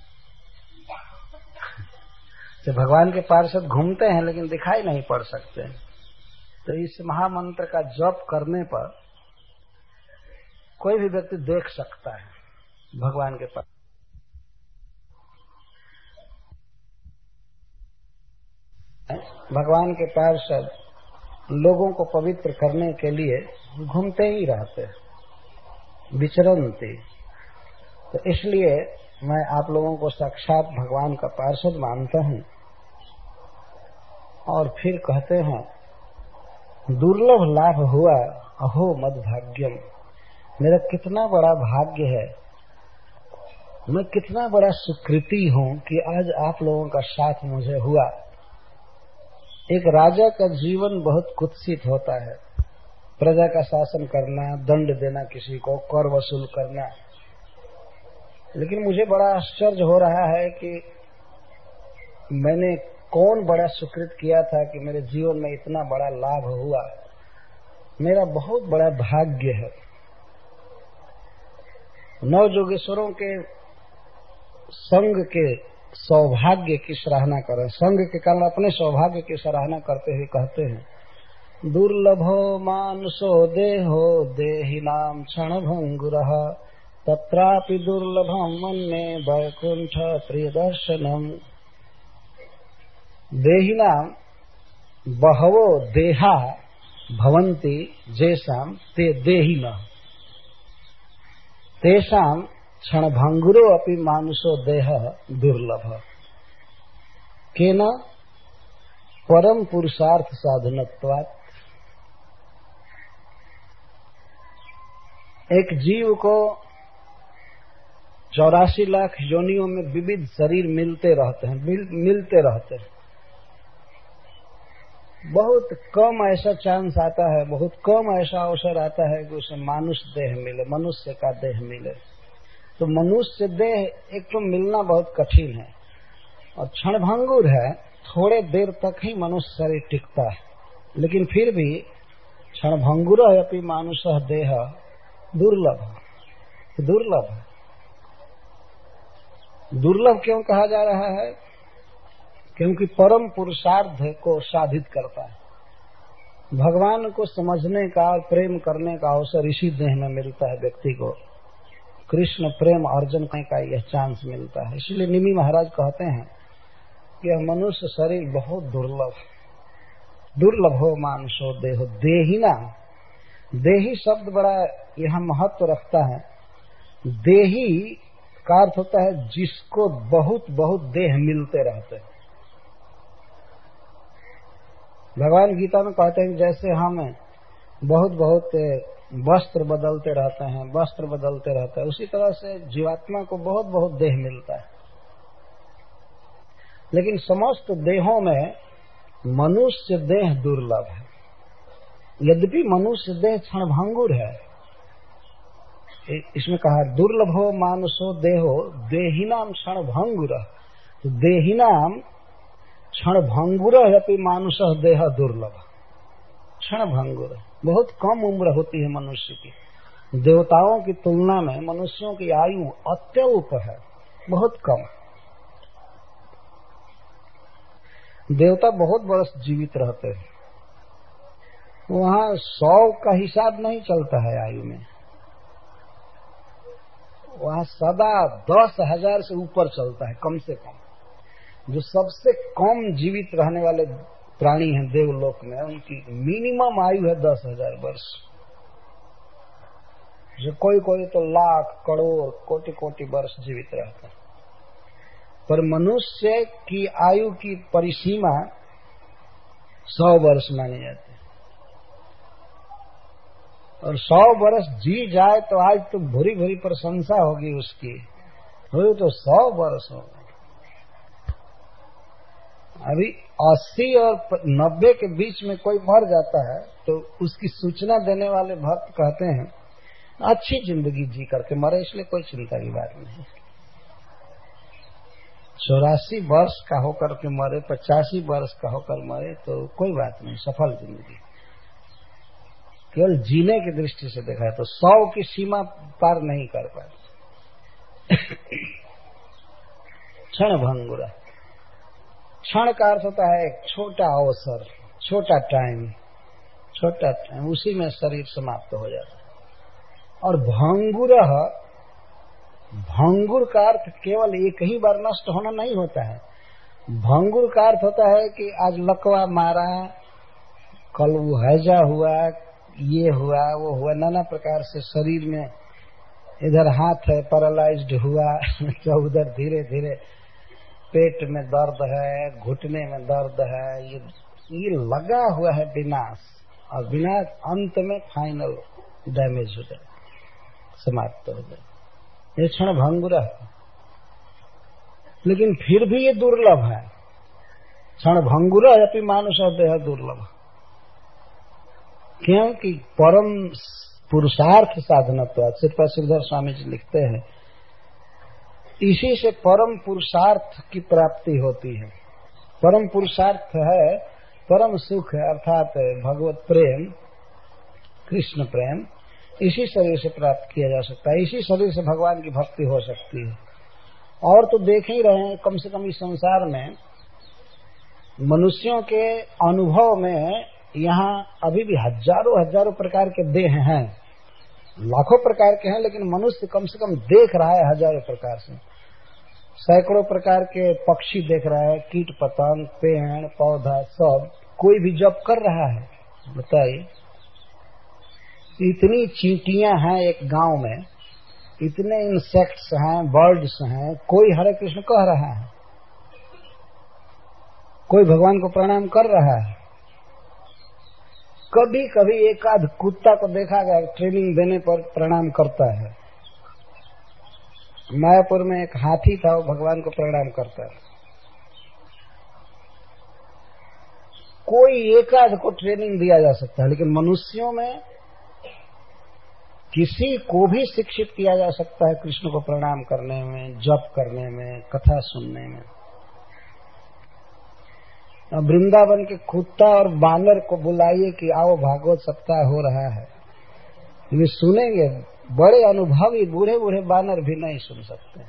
तो भगवान के पार्षद घूमते हैं लेकिन दिखाई नहीं पड़ सकते। तो इस महामंत्र का जप करने पर कोई भी व्यक्ति देख सकता है भगवान के पास। भगवान के पार्षद लोगों को पवित्र करने के लिए घूमते ही रहते, विचरन्ति। तो इसलिए मैं आप लोगों को साक्षात भगवान का पार्षद मानता हूं। और फिर कहते हैं, दुर्लभ लाभ हुआ अहो मद भाग्यम। मेरा कितना बड़ा भाग्य है, मैं कितना बड़ा सुकृति हूं कि आज आप लोगों का साथ मुझे हुआ। एक राजा का जीवन बहुत कुत्सित होता है, प्रजा का शासन करना, दंड देना, किसी को कर वसूल करना। लेकिन मुझे बड़ा आश्चर्य हो रहा है कि मैंने कौन बड़ा सुकृत किया था कि मेरे जीवन में इतना बड़ा लाभ हुआ। मेरा बहुत बड़ा भाग्य है। नवयोगेश्वरों के संग के सौभाग्य की सराहना करें, संग के कारण अपने सौभाग्य की सराहना करते हुए कहते हैं, दुर्लभो मानुषो देहो देहिनाम क्षणभंगुरः तत्रापि दुर्लभम मन्ये वैकुंठ प्रियदर्शनम। देहिनाम बहवो देहा भवन्ति जेषाम ते देहिनः तेषाम क्षणभंगुरो अपि मानुषो देह दुर्लभ। केन परम पुरुषार्थ साधनत्वात्। एक जीव को 84 लाख योनियों में विविध शरीर मिलते रहते हैं। बहुत कम ऐसा चांस आता है, बहुत कम ऐसा अवसर आता है कि उसे मनुष्य देह मिले, मनुष्य का देह मिले। तो मनुष्य देह एक तो मिलना बहुत कठिन है और क्षणभंगुर है, थोड़े देर तक ही मनुष्य शरीर टिकता है। लेकिन फिर भी क्षणभंगुर अपि मानुषः देह दुर्लभ। दुर्लभ क्यों कहा जा रहा है? क्योंकि परम पुरुषार्थ को साधित करता है। भगवान को समझने का, प्रेम करने का अवसर इसी देह में मिलता है व्यक्ति को। कृष्ण प्रेम अर्जन का यह चांस मिलता है। इसलिए निमि महाराज कहते हैं कि यह मनुष्य शरीर बहुत दुर्लभ हो मानुषो देहो देहिना। देही शब्द बड़ा यहाँ महत्व रखता है। देही का अर्थ होता है जिसको बहुत देह मिलते रहते हैं। भगवान गीता में कहते हैं जैसे हम बहुत वस्त्र बदलते रहते हैं, उसी तरह से जीवात्मा को बहुत देह मिलता है। लेकिन समस्त देहों में मनुष्य देह दुर्लभ है। यद्यपि मनुष्य देह क्षणभंगुर है, इसमें कहा दुर्लभो मानुषो देहो देहिनाम क्षणभंगुर। तो देहिनाम क्षणभंगुर अपि मानुषः देह दुर्लभ। क्षणभंगुर, बहुत कम उम्र होती है मनुष्य की। देवताओं की तुलना में मनुष्यों की आयु अत्यल्प है, बहुत कम। देवता बहुत वर्ष जीवित रहते हैं, वहां 100 का हिसाब नहीं चलता है आयु में, वहां सदा 10,000 से ऊपर चलता है कम से कम। जो सबसे कम जीवित रहने वाले प्राणी हैं देवलोक में, उनकी मिनिमम आयु है 10,000 वर्ष। जो कोई कोई तो लाख करोड़ कोटि कोटि वर्ष जीवित रहता है, पर मनुष्य की आयु की परिसीमा 100 वर्ष मानी जाती है। और 100 वर्ष जी जाए तो आज तो भूरी भूरी प्रशंसा होगी उसकी, हो तो 100 वर्ष हो। अभी 80 और 90 के बीच में कोई मर जाता है तो उसकी सूचना देने वाले भक्त कहते हैं अच्छी जिंदगी जी करके मरे, इसलिए कोई चिंता की बात नहीं। 84 वर्ष का होकर के मरे, 85 वर्ष का होकर मरे तो कोई बात नहीं, सफल जिंदगी। केवल जीने की दृष्टि से देखा है तो 100 की सीमा पार नहीं कर पाए। क्षण भंगुरा, क्षण का अर्थ होता है एक छोटा अवसर, छोटा टाइम, उसी में शरीर समाप्त हो जाता है। और भंगुरः, भंगुर का अर्थ केवल एक ही बार नष्ट होना नहीं होता है। भंगुर का अर्थ होता है कि आज लकवा मारा, कल वो हैजा हुआ, ये हुआ वो हुआ, नाना प्रकार से शरीर में इधर हाथ है पैरालाइज्ड हुआ तो उधर धीरे धीरे पेट में दर्द है, घुटने में दर्द है, ये लगा हुआ है विनाश। और विनाश अंत में फाइनल डैमेज हो जाए, समाप्त हो जाए। ये क्षण भंगुरा है, लेकिन फिर भी ये दुर्लभ है। क्षण भंगुरा अपि मानुष देह दुर्लभ, क्योंकि परम पुरुषार्थ साधना तो श्री प्रसिद्धर स्वामी जी लिखते हैं, इसी से परम पुरुषार्थ की प्राप्ति होती है। परम पुरुषार्थ है परम सुख है, अर्थात भगवत प्रेम, कृष्ण प्रेम, इसी शरीर से प्राप्त किया जा सकता है, इसी शरीर से भगवान की भक्ति हो सकती है। और तो देख ही रहे हैं, कम से कम इस संसार में मनुष्यों के अनुभव में यहाँ अभी भी हजारों प्रकार के देह हैं, लाखों प्रकार के हैं, लेकिन मनुष्य कम से कम देख रहा है हजारों प्रकार से। सैकड़ों प्रकार के पक्षी देख रहा है, कीट पतंग, पेड़ पौधा, सब कोई भी जप कर रहा है। बताइए, इतनी चींटियां हैं एक गांव में, इतने इंसेक्ट्स हैं, बर्ड्स हैं, कोई हरे कृष्ण कह रहा है, कोई भगवान को प्रणाम कर रहा है। कभी कभी एक आध कुत्ता को देखा गया ट्रेनिंग देने पर प्रणाम करता है। मायापुर में एक हाथी था, वो भगवान को प्रणाम करता है। कोई एक आध को ट्रेनिंग दिया जा सकता है, लेकिन मनुष्यों में किसी को भी शिक्षित किया जा सकता है कृष्ण को प्रणाम करने में, जप करने में, कथा सुनने में। वृंदावन के कुत्ता और बानर को बुलाइए कि आओ भागवत सप्ताह हो रहा है, वे सुनेंगे। बड़े अनुभवी बूढ़े बूढ़े बानर भी नहीं सुन सकते,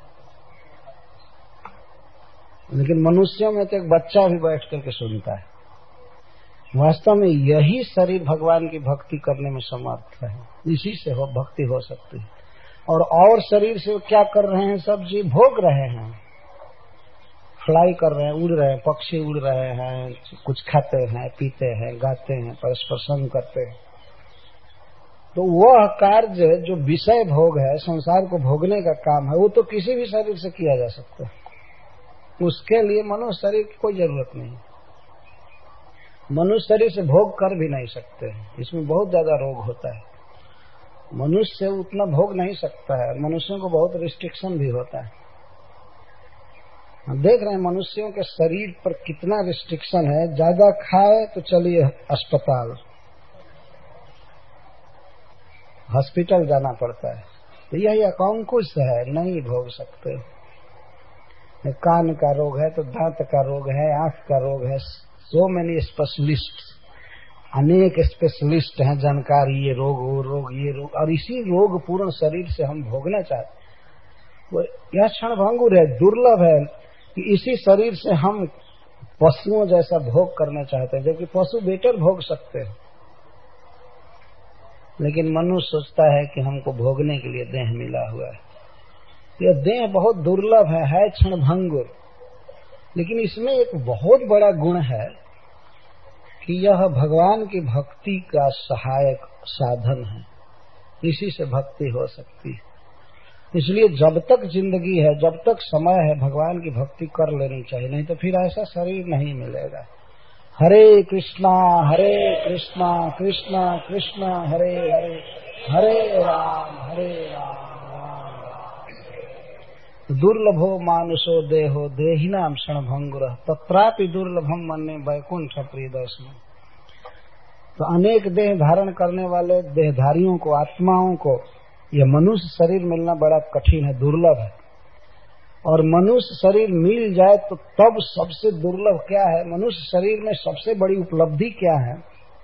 लेकिन मनुष्यों में तो एक बच्चा भी बैठ करके सुनता है। वास्तव में यही शरीर भगवान की भक्ति करने में समर्थ है, इसी से भक्ति हो सकती है। और शरीर से क्या कर रहे हैं? सब जी भोग रहे हैं, फ्लाई कर रहे हैं, उड़ रहे हैं, पक्षी उड़ रहे हैं, कुछ खाते हैं, पीते हैं, गाते हैं, परस्पर संग करते हैं। तो वह कार्य जो विषय भोग है, संसार को भोगने का काम है, वो तो किसी भी शरीर से किया जा सकता है। उसके लिए मनुष्य शरीर की कोई जरूरत नहीं। मनुष्य शरीर से भोग कर भी नहीं सकते, इसमें बहुत ज्यादा रोग होता है। मनुष्य उतना भोग नहीं सकता है, मनुष्यों को बहुत रिस्ट्रिक्शन भी होता है। हम देख रहे हैं मनुष्यों के शरीर पर कितना रिस्ट्रिक्शन है। ज्यादा खाए तो चलिए अस्पताल, हॉस्पिटल जाना पड़ता है। तो यही अंकुश है, नहीं भोग सकते। कान का रोग है तो दांत का रोग है, आंख का रोग है। सो मेनी स्पेशलिस्ट, अनेक स्पेशलिस्ट हैं जानकार, ये रोग वो रोग ये रोग, और इसी रोग पूर्ण शरीर से हम भोगना चाहते। यह क्षण भंगुर है, दुर्लभ है कि इसी शरीर से हम पशुओं जैसा भोग करना चाहते हैं, जबकि पशु बेटर भोग सकते हैं, लेकिन मनुष्य सोचता है कि हमको भोगने के लिए देह मिला हुआ है। यह देह बहुत दुर्लभ है क्षणभंगुर, लेकिन इसमें एक बहुत बड़ा गुण है कि यह भगवान की भक्ति का सहायक साधन है, इसी से भक्ति हो सकती है। इसलिए जब तक जिंदगी है, जब तक समय है, भगवान की भक्ति कर लेनी चाहिए, नहीं तो फिर ऐसा शरीर नहीं मिलेगा। हरे कृष्णा कृष्णा कृष्णा हरे हरे, हरे राम राम राम। दुर्लभो मानुषो देहो देहिनाम क्षणभंगुर तत्रापि दुर्लभम मन्ये वैकुंठ प्रिय दर्शन। तो अनेक देह धारण करने वाले देहधारियों को, आत्माओं को यह मनुष्य शरीर मिलना बड़ा कठिन है, दुर्लभ है। और मनुष्य शरीर मिल जाए तो तब सबसे दुर्लभ क्या है, मनुष्य शरीर में सबसे बड़ी उपलब्धि क्या है,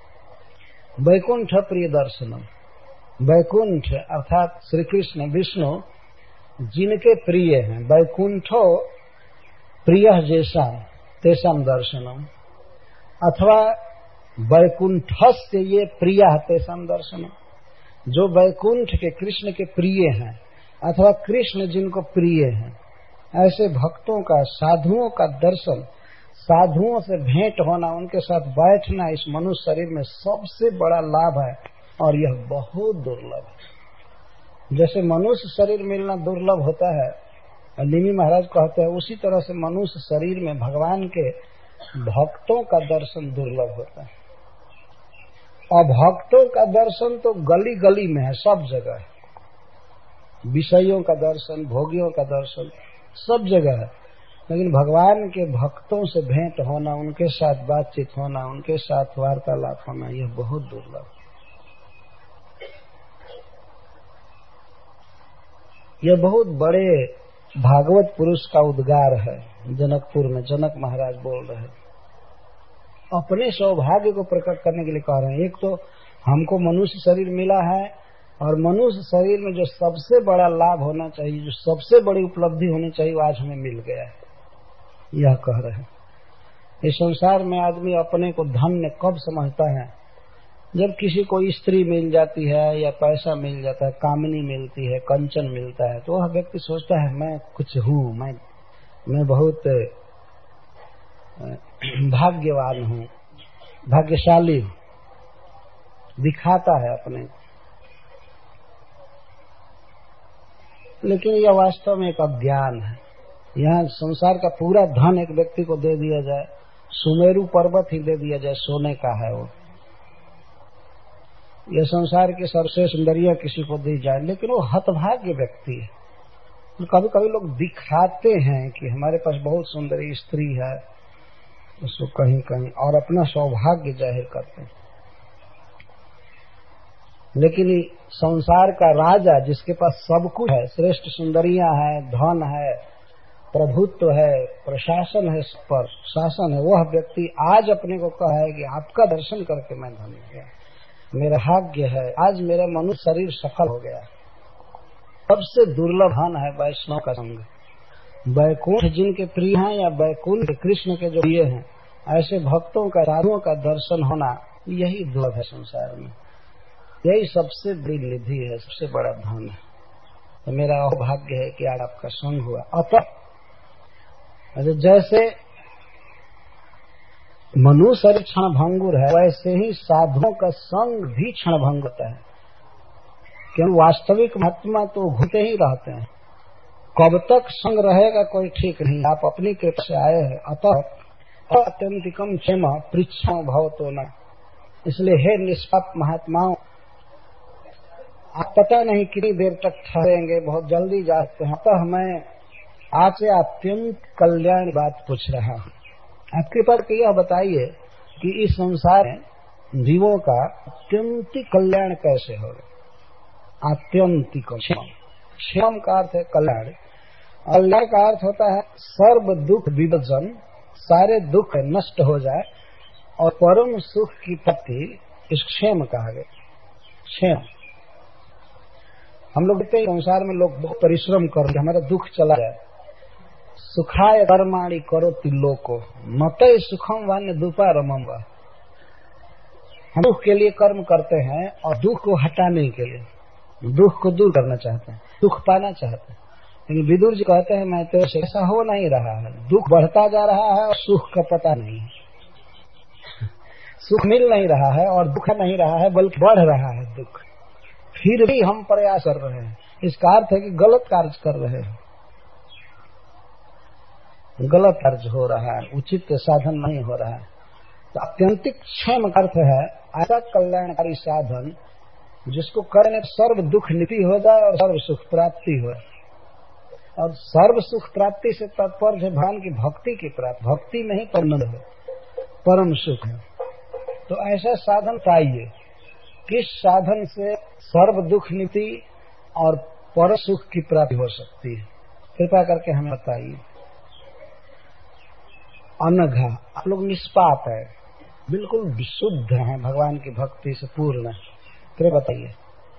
वैकुंठ प्रिय दर्शनम। वैकुंठ अर्थात श्री कृष्ण विष्णु जिनके प्रिय हैं, वैकुंठो प्रिय जैसा तेषाम दर्शनम, अथवा वैकुंठस्य ये प्रिय तेषाम दर्शनम। जो वैकुंठ के कृष्ण के प्रिय हैं, अथवा कृष्ण जिनको प्रिय हैं, ऐसे भक्तों का, साधुओं का दर्शन, साधुओं से भेंट होना, उनके साथ बैठना इस मनुष्य शरीर में सबसे बड़ा लाभ है, और यह बहुत दुर्लभ है। जैसे मनुष्य शरीर मिलना दुर्लभ होता है, निमी महाराज कहते हैं, उसी तरह से मनुष्य शरीर में भगवान के भक्तों का दर्शन दुर्लभ होता है। और भक्तों का दर्शन तो गली गली में है, सब जगह है। विषयों का दर्शन, भोगियों का दर्शन सब जगह है, लेकिन भगवान के भक्तों से भेंट होना, उनके साथ बातचीत होना, उनके साथ वार्तालाप होना, यह बहुत दुर्लभ। यह बहुत बड़े भागवत पुरुष का उद्गार है। जनकपुर में जनक महाराज बोल रहे हैं, अपने सौभाग्य को प्रकट करने के लिए कह रहे हैं। एक तो हमको मनुष्य शरीर मिला है, और मनुष्य शरीर में जो सबसे बड़ा लाभ होना चाहिए, जो सबसे बड़ी उपलब्धि होनी चाहिए, वो आज हमें मिल गया है, यह कह रहे हैं। इस संसार में आदमी अपने को धन्य कब समझता है, जब किसी को स्त्री मिल जाती है, या पैसा मिल जाता है, कामनी मिलती है, कंचन मिलता है, तो वह व्यक्ति सोचता है मैं कुछ हूँ, मैं बहुत भाग्यवान हूँ, भाग्यशाली हूँ, दिखाता है अपने। लेकिन यह वास्तव में एक अज्ञान है। यहाँ संसार का पूरा धन एक व्यक्ति को दे दिया जाए, सुमेरु पर्वत ही दे दिया जाए, सोने का है वो, यह संसार की सबसे सुंदरिया किसी को दी जाए, लेकिन वो हतभाग्य व्यक्ति है। तो कभी कभी लोग दिखाते हैं कि हमारे पास बहुत सुंदरी स्त्री है, उसको कहीं कहीं, और अपना सौभाग्य जाहिर करते हैं। लेकिन संसार का राजा जिसके पास सब कुछ है, श्रेष्ठ सुंदरियां है, धन है, प्रभुत्व है, प्रशासन है, पर शासन है, वह व्यक्ति आज अपने को कहा है कि आपका दर्शन करके मैं धन्य हो गया, मेरा भाग्य है, आज मेरा मनुष्य शरीर सफल हो गया। सबसे दुर्लभ धन है वैष्णव का संग। वैकुंठ जिनके प्रिय हैं, या वैकुंठ कृष्ण के जो प्रिय हैं, ऐसे भक्तों का, साधुओं का दर्शन होना, यही दुर्लभ है संसार में। यही सबसे बड़ी निधि है, सबसे बड़ा धन है। तो मेरा भाग्य है कि आज आपका संग हुआ। अतः जैसे मनुष्य शरीर क्षणभंगुर है, वैसे ही साधुओं का संग भी क्षणभंग होता है, क्योंकि वास्तविक महात्मा तो घूमते ही रहते हैं। कब तक संग रहेगा कोई ठीक नहीं। आप अपनी कृपा से आए हैं, अतः अत्यंतिकम क्षेम पृच्छो भवतो न। इसलिए हे निष्पाप महात्माओं, आप पता नहीं कितनी देर तक ठहरेंगे, बहुत जल्दी जाते हैं। अतः मैं आपसे अत्यंत कल्याण बात पूछ रहा हूँ। आप कृपा करके यह बताइए कि इस संसार में जीवों का अत्यंत कल्याण कैसे होगा। आत्यंतिक क्षेम का अर्थ है कल्याण। कल्याण का अर्थ होता है सर्व दुख विवर्जन, सारे दुख नष्ट हो जाए और परम सुख की प्राप्ति, इस क्षेम कहा गया। क्षेम हम लोग देखते हैं संसार में लोग बहुत परिश्रम करते, हमारा दुख चला जाए, सुखाय कर्माणि करोति लोको नते सुखम वान्य दुपारमम। हम दुख के लिए कर्म करते हैं और दुख को हटाने के लिए, दुख को दूर करना चाहते हैं, सुख पाना चाहते हैं। लेकिन विदुर जी कहते हैं मैं तो ऐसा हो नहीं रहा है, दुख बढ़ता जा रहा है और सुख का पता नहीं है। सुख मिल नहीं रहा है और दुख नहीं रहा है, बल्कि बढ़ रहा है दुख। फिर भी हम प्रयास कर रहे हैं, इसका अर्थ है कि गलत कार्य कर रहे हैं, गलत कार्य हो रहा है, उचित साधन नहीं हो रहा है। तो आत्यंतिक क्षेम का अर्थ है ऐसा कल्याणकारी साधन जिसको करने सर्व दुख निवृत्ति हो जाए और सर्व सुख प्राप्ति हो। और सर्व सुख प्राप्ति से तात्पर्य है भगवान की भक्ति की प्राप्ति। भक्ति में ही परम है, परम सुख है। तो ऐसा साधन चाहिए, किस साधन से सर्व दुख निवृत्ति और पर सुख की प्राप्ति हो सकती है, कृपा करके हमें बताइए। अनघा, आप लोग निष्पाप है, बिल्कुल विशुद्ध हैं, भगवान की भक्ति से पूर्ण, फिर बताइए।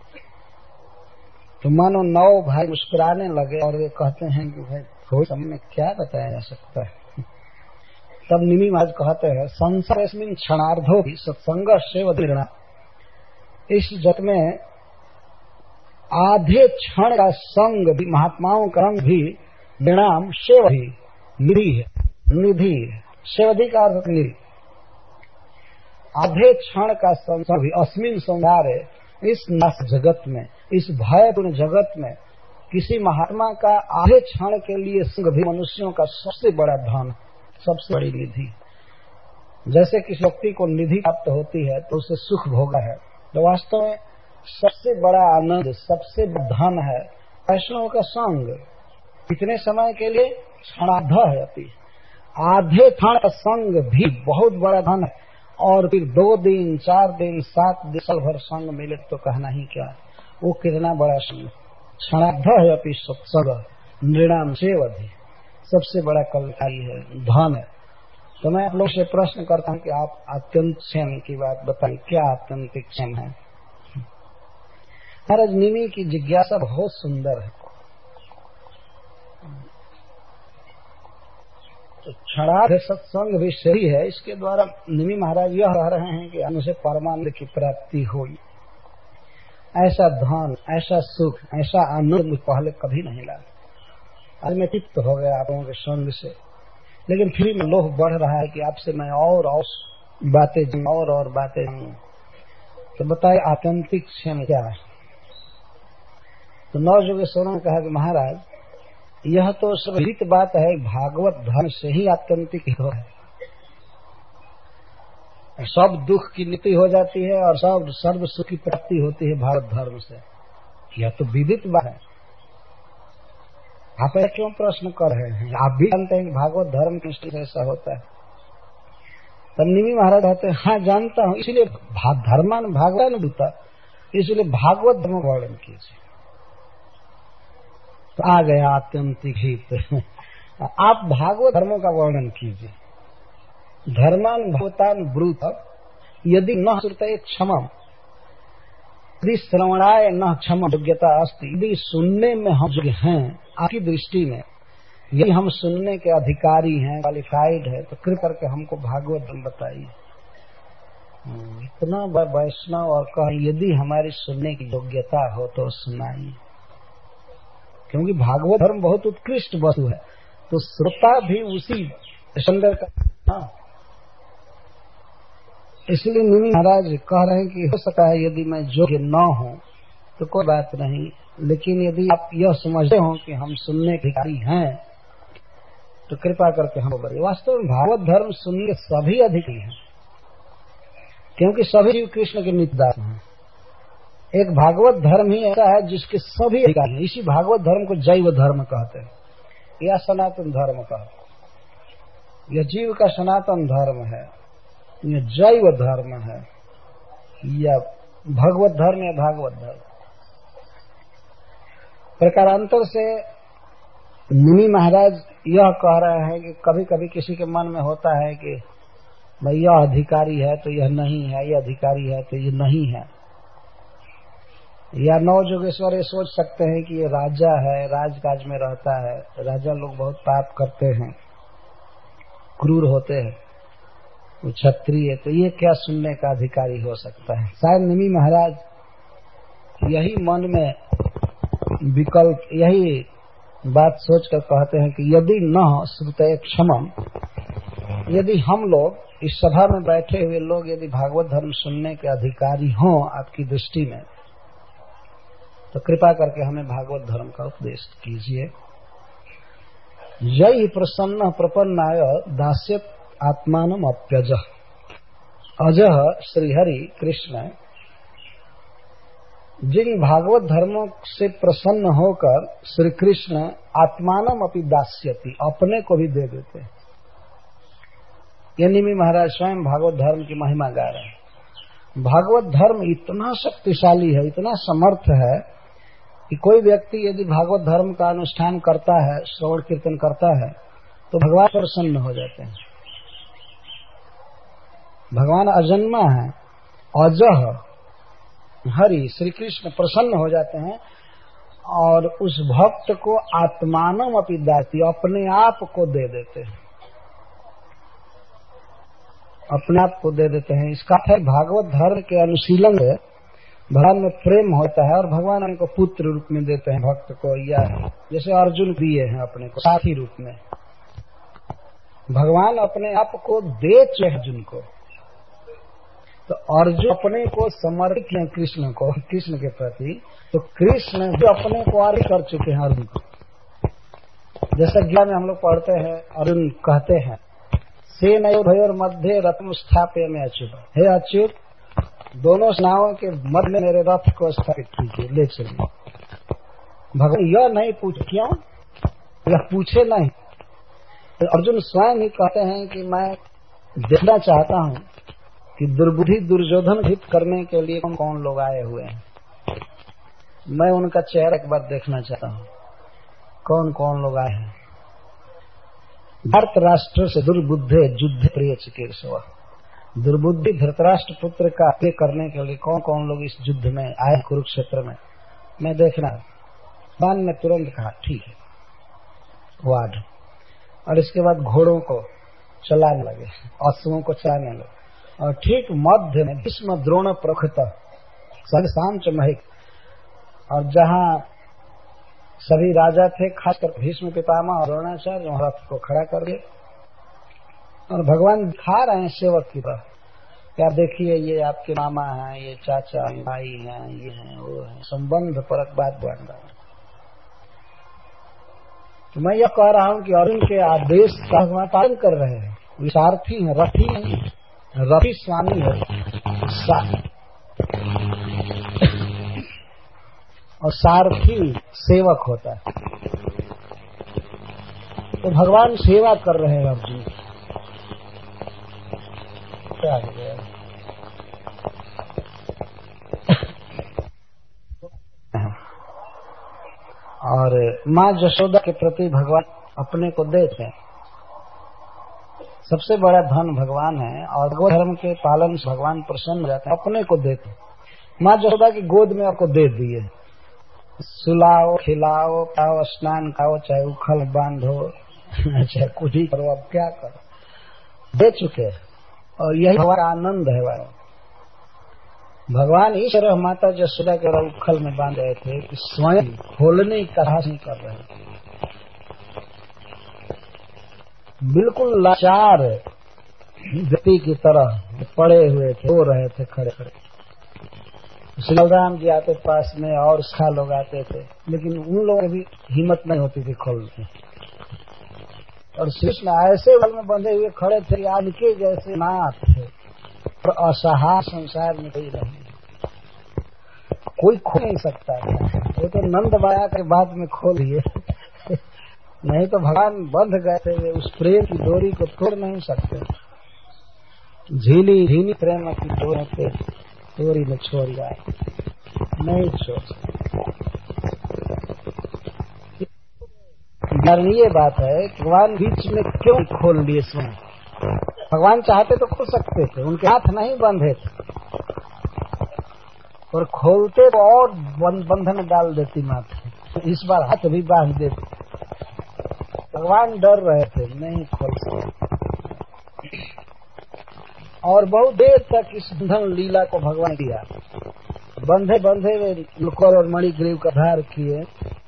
तो मानो 9 भाई मुस्कुराने लगे और वे कहते हैं कि भाई थोड़ी समय में क्या बताया जा सकता है। तब निमि महाराज कहते हैं संसारेस्मिन् क्षणार्धो भी सत्संग सेव निर्णा। इस जगत में आधे क्षण का संग भी, महात्माओं का रंग भी निर्णाम सेव ही निधि है, निधि सेवधि का अर्थ निधि। आधे क्षण का संसार भी अस्मिन संसार है, इस नाश जगत में, इस भयपूर्ण जगत में किसी महात्मा का आधे क्षण के लिए संग भी मनुष्यों का सबसे बड़ा धन, सबसे बड़ी निधि। जैसे किसी व्यक्ति को निधि प्राप्त होती है तो उसे सुख भोगा है, तो वास्तव में सबसे बड़ा आनंद, सबसे धन है वैष्णव का संग। कितने समय के लिए? क्षणार्ध है अति, आधे क्षण का संग भी बहुत बड़ा धन है। और फिर 2 दिन, 4 दिन, 7 दिन, साल भर संग मिले तो कहना ही क्या, वो कितना बड़ा संग। क्षणार्ध है अति सत्संग नृणाम सेवधि, सबसे बड़ा कल्याणकारी है, धन है। तो मैं आप लोग से प्रश्न करता हूँ कि आप अत्यंत क्षेम की बात बताइए, क्या अत्यंत क्षेम है? महाराज निमि की जिज्ञासा बहुत सुंदर है। तो क्षणार्ध सत्संग भी सही है, इसके द्वारा निमि महाराज यह कह रहे हैं कि हमसे परमानंद की प्राप्ति हुई। ऐसा धन, ऐसा सुख, ऐसा आनंद मुझे पहले कभी नहीं लगा। आज मैं तृप्त हो गया आप लोगों के संग से, लेकिन फिर भी लोभ बढ़ रहा है कि आपसे मैं और बातें और बातें। तो बताइए आत्यंतिक क्षेम क्या है? तो नवयोगेश्वरों ने कहा कि महाराज यह तो सब हित बात है, भागवत धर्म से ही आत्यंतिक हित है। सब दुख की नीति हो जाती है और सब सर्व सुख की प्राप्ति होती है भागवत धर्म से, यह तो विदित बात है। आप क्यों प्रश्न कर रहे हैं? आप भी जानते हैं कि भागवत धर्म की दृष्टि से ऐसा होता है। तब निमि महाराज कहते हैं हाँ जानता हूँ, इसलिए धर्मान भागवत दूता, इसलिए भागवत धर्म वर्णन कीजिए। तो आ गया आत्यंतिक हित। आप भागवत धर्मों का वर्णन कीजिए। धर्मान भगवतान ब्रूत यदि न श्रुते क्षमम, यदि श्रवणाय न क्षम योग्यता अस्ति, यदि सुनने में हम योग्य हैं आपकी दृष्टि में, यदि हम सुनने के अधिकारी हैं, क्वालिफाइड है, तो कृपया करके हमको भागवत धर्म बताइए। इतना वैष्णव और कह यदि हमारी सुनने की योग्यता हो तो सुनाइए, क्योंकि भागवत धर्म बहुत उत्कृष्ट वस्तु है। तो श्रोता भी उसी संदर्भ का। हाँ, इसलिए निमि महाराज कह रहे हैं कि हो सकता है यदि मैं योग्य न हूं तो कोई बात नहीं, लेकिन यदि आप यह समझते हो कि हम सुनने के अधिकारी हैं तो कृपा करके हम बताइए। वास्तव में भागवत धर्म सुनने सभी अधिकारी हैं, क्योंकि सभी जीव कृष्ण के नित्यदास हैं। एक भागवत धर्म ही ऐसा है जिसके सभी अधिकारी हैं। इसी भागवत धर्म को जैव धर्म कहते हैं या सनातन धर्म कहते हैं। यह जीव का सनातन धर्म है, यह जैव धर्म है, या भगवत धर्म या भागवत धर्म। प्रकारांतर से निमि महाराज यह कह रहे हैं कि कभी कभी किसी के मन में होता है कि भाई यह अधिकारी है तो यह नहीं है, यह अधिकारी है तो यह नहीं है। या नौ जोगेश्वर ये सोच सकते हैं कि ये राजा है, राजकाज में रहता है, राजा लोग बहुत पाप करते हैं, क्रूर होते हैं, वो क्षत्रिय, तो ये क्या सुनने का अधिकारी हो सकता है। शायद निमि महाराज यही मन में विकल्प, यही बात सोचकर कहते हैं कि यदि न श्रुतये क्षमम, यदि हम लोग इस सभा में बैठे हुए लोग यदि भागवत धर्म सुनने के अधिकारी हों आपकी दृष्टि में, तो कृपा करके हमें भागवत धर्म का उपदेश कीजिए। यही प्रसन्न प्रपन्नाय दास्यत आत्मानम अप्यजः, अजः श्रीहरि कृष्ण, जिन भागवत धर्मों से प्रसन्न होकर श्री कृष्ण आत्मानम अपि दास्यति, अपने को भी दे देते हैं। ये निमि महाराज स्वयं भागवत धर्म की महिमा गा रहे हैं। भागवत धर्म इतना शक्तिशाली है, इतना समर्थ है कि कोई व्यक्ति यदि भागवत धर्म का अनुष्ठान करता है, श्रवण कीर्तन करता है, तो भगवान प्रसन्न हो जाते हैं। भगवान अजन्मा है, अजह हरि श्री कृष्ण प्रसन्न हो जाते हैं और उस भक्त को आत्मानम अपि दाति, अपने आप को दे देते हैं, अपने आप को दे देते हैं। इसका अर्थ है भागवत धर्म के अनुशीलन से भगवान में प्रेम होता है और भगवान उनको पुत्र रूप में देते हैं भक्त को, या जैसे अर्जुन दिए हैं अपने को साथी रूप में। भगवान अपने आप को दे चुके अर्जुन को, तो अर्जुन अपने को समर्पित हैं कृष्ण को, कृष्ण के प्रति, तो कृष्ण भी अपने को अर्पित कर चुके हैं अर्जुन को। जैसा गीता में हम लोग पढ़ते हैं, अर्जुन कहते हैं सेनयोर्भयोर मध्य रथम स्थापय में अच्युत, हे अच्युत दोनों सेनाओं के मध्य में मेरे रथ को स्थापित कीजिए, ले चलिए। भगवान यह नहीं पूछ, क्यों यह पूछे नहीं, तो अर्जुन स्वयं ही कहते हैं कि मैं देखना चाहता हूं कि दुर्बुद्धि दुर्योधन हित करने के लिए कौन कौन लोग आए हुए हैं, मैं उनका चेहरा एक बार देखना चाहता हूं, कौन कौन लोग आए हैं। धृतराष्ट्र से दुर्बुद्धे युद्ध प्रिय चिकीर्षव, दुर्बुद्धि धृतराष्ट्र पुत्र का हत्या करने के लिए कौन कौन लोग इस युद्ध में आए कुरुक्षेत्र में, मैं देखना। भगवान ने तुरंत कहा ठीक है, वाड, और इसके बाद घोड़ों को चलाने लगे, अश्वों को चलाने लगे, और ठीक मध्य में भीष्म द्रोण प्रखत शांत महिक, और जहां सभी राजा थे, खासकर भीष्म पितामह और द्रोणाचार्य, रथ को खड़ा कर दिए और भगवान दिखा रहे हैं सेवक की तरह, क्या देखिए ये आपके मामा हैं, ये चाचा भाई हैं, ये हैं वो हैं, संबंध परक बात बन रहा है। तो मैं यह कह रहा हूं कि अर्जुन के आदेश का भगवान पालन कर रहे हैं, विसारथी है, रथी नहीं, रथी स्वामी है और सारथी सेवक होता है। तो भगवान सेवा कर रहे हैं अर्जुन। क्या हो गया? और माँ जशोदा के प्रति भगवान अपने को देते हैं, सबसे बड़ा धन भगवान है, और भगवत धर्म के पालन से भगवान प्रसन्न हो जाते हैं, अपने को देते। माँ जशोदा की गोद में आपको दे दिए, सुलाओ खिलाओ पाओ स्नान खाओ, चाहे उखल बांधो चाहे कुछ ही करो, अब क्या करो, दे चुके हैं। और यही भगवान आनंद है। भगवान ईश्वर माता जसोदा के उखल में बांध रहे थे कि स्वयं खोलने का साहस नहीं कर रहे, बिल्कुल लाचार व्यक्ति की तरह पड़े हुए थे, रो रहे थे खड़े खड़े। श्री बलराम जी आते पास में और खा लोग आते थे, लेकिन उन लोगों की भी हिम्मत नहीं होती थी खोलने। और कृष्ण ऐसे बल में बंधे हुए खड़े थे, आज के जैसे नाथ थे, और असहाय संसार में कोई नहीं, कोई खोल नहीं सकता था। वो तो नंद बाया के बाद में खोल दिए, नहीं तो भगवान बंध गए थे, वे उस प्रेम की डोरी को तोड़ नहीं सकते। झीली झीनी प्रेम की डोरी पे डोरी में छोड़ जाए, नहीं छोड़ सकते। ये बात है, भगवान बीच में क्यों खोल लिए स्वयं? भगवान चाहते तो खोल सकते थे, उनके हाथ नहीं बंधे थे, और खोलते तो और बंधन डाल देती माथे, तो इस बार हाथ भी बांध देती। भगवान डर रहे थे, नहीं खोल सके और बहुत देर तक इस बंधन लीला को भगवान किया। बंधे बंधे वे लुकर और मणिग्रीव का धार किए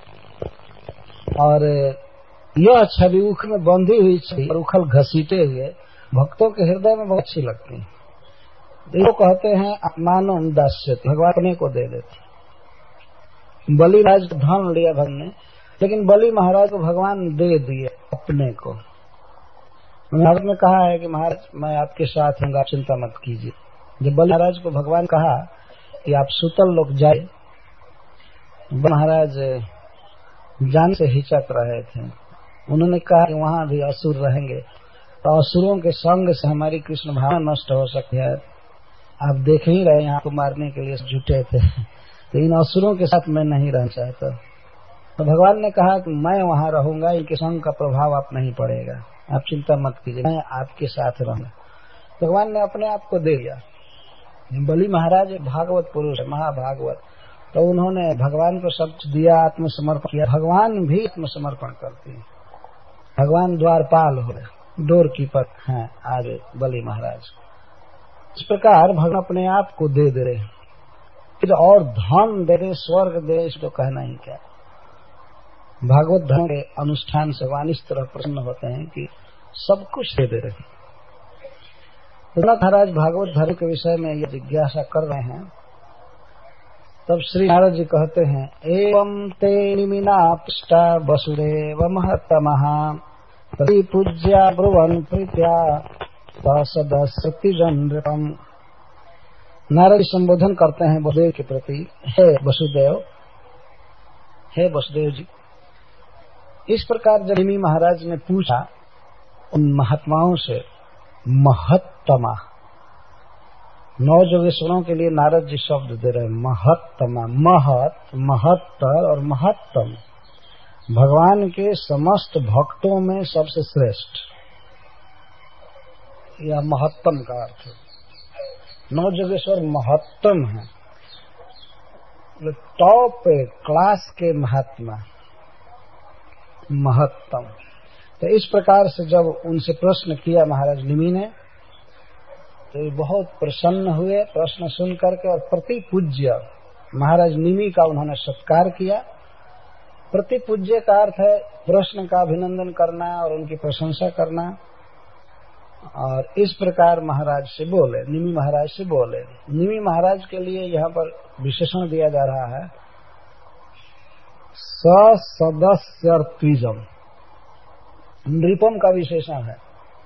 और यह छवि उख में बंधी हुई छवि और उखल घसीटे हुए भक्तों के हृदय में बहुत अच्छी लगती है। इसको कहते हैं अपमानम दास्यति, भगवान अपने को दे देते। बलि महाराज धन लिया भगवान ने, लेकिन बलि महाराज को भगवान दे दिए अपने को। महाराज ने कहा है कि महाराज मैं आपके साथ हूँ, आप चिंता मत कीजिए। जब बलि महाराज को भगवान कहा कि आप सुतल लोग जाए, महाराज जान से हिचक रहे थे। उन्होंने कहा कि वहां भी असुर रहेंगे, तो असुरों के संग से हमारी कृष्ण भावना नष्ट हो सकती है। आप देख ही रहे यहाँ को मारने के लिए जुटे थे, तो इन असुरों के साथ मैं नहीं रहना चाहता। तो भगवान ने कहा कि मैं वहां रहूंगा, इनके संग का प्रभाव आप नहीं पड़ेगा, आप चिंता मत कीजिए, मैं आपके साथ रहूंगा। भगवान ने अपने आप को दे दिया। बलि महाराज एक भागवत पुरुष है, महाभागवत, तो उन्होंने भगवान को सब दिया, आत्मसमर्पण किया। भगवान भी आत्मसमर्पण करते हैं। भगवान द्वारपाल हो रहे, डोर कीपर हैं आज बलि महाराज। इस प्रकार भगवान अपने आप को दे दे रहे, फिर और धन दे रहे, स्वर्ग दे, इसको कहना ही क्या। भागवत धर्म के अनुष्ठान से भगवान इस तरह प्रसन्न होते हैं कि सब कुछ दे दे रहे। महाराज भागवत धर्म के विषय में यह जिज्ञासा कर रहे हैं, तब श्री नारद जी कहते हैं, एवं ते निमिना पृष्ठा वसुदेव महत्तमः प्रतिपूज्या ब्रुवन् प्रीत्या सदस्यतिजनृतम्। नारद संबोधन करते हैं वसुदेव के प्रति, हे वसुदेव, हे वसुदेव जी। इस प्रकार जब निमि महाराज ने पूछा उन महात्माओं से, महत्तमा, 9 योगेश्वरों के लिए नारद जी शब्द दे रहे हैं, महत्तमा, महत, महत्तर और महत्तम, भगवान के समस्त भक्तों में सबसे श्रेष्ठ, यह महत्तम का अर्थ है। 9 योगेश्वर महत्तम है, टॉप क्लास के महात्मा, महत्तम। तो इस प्रकार से जब उनसे प्रश्न किया महाराज निमि ने, तो बहुत प्रसन्न हुए प्रश्न सुन करके, और प्रतिपूज्य, महाराज निमि का उन्होंने सत्कार किया। प्रतिपूज्य का अर्थ है प्रश्न का अभिनंदन करना और उनकी प्रशंसा करना। और इस प्रकार महाराज से बोले, निमि महाराज से बोले। निमि महाराज के लिए यहाँ पर विशेषण दिया जा रहा है, सदस्यर्त्विजम, नृपम का विशेषण है,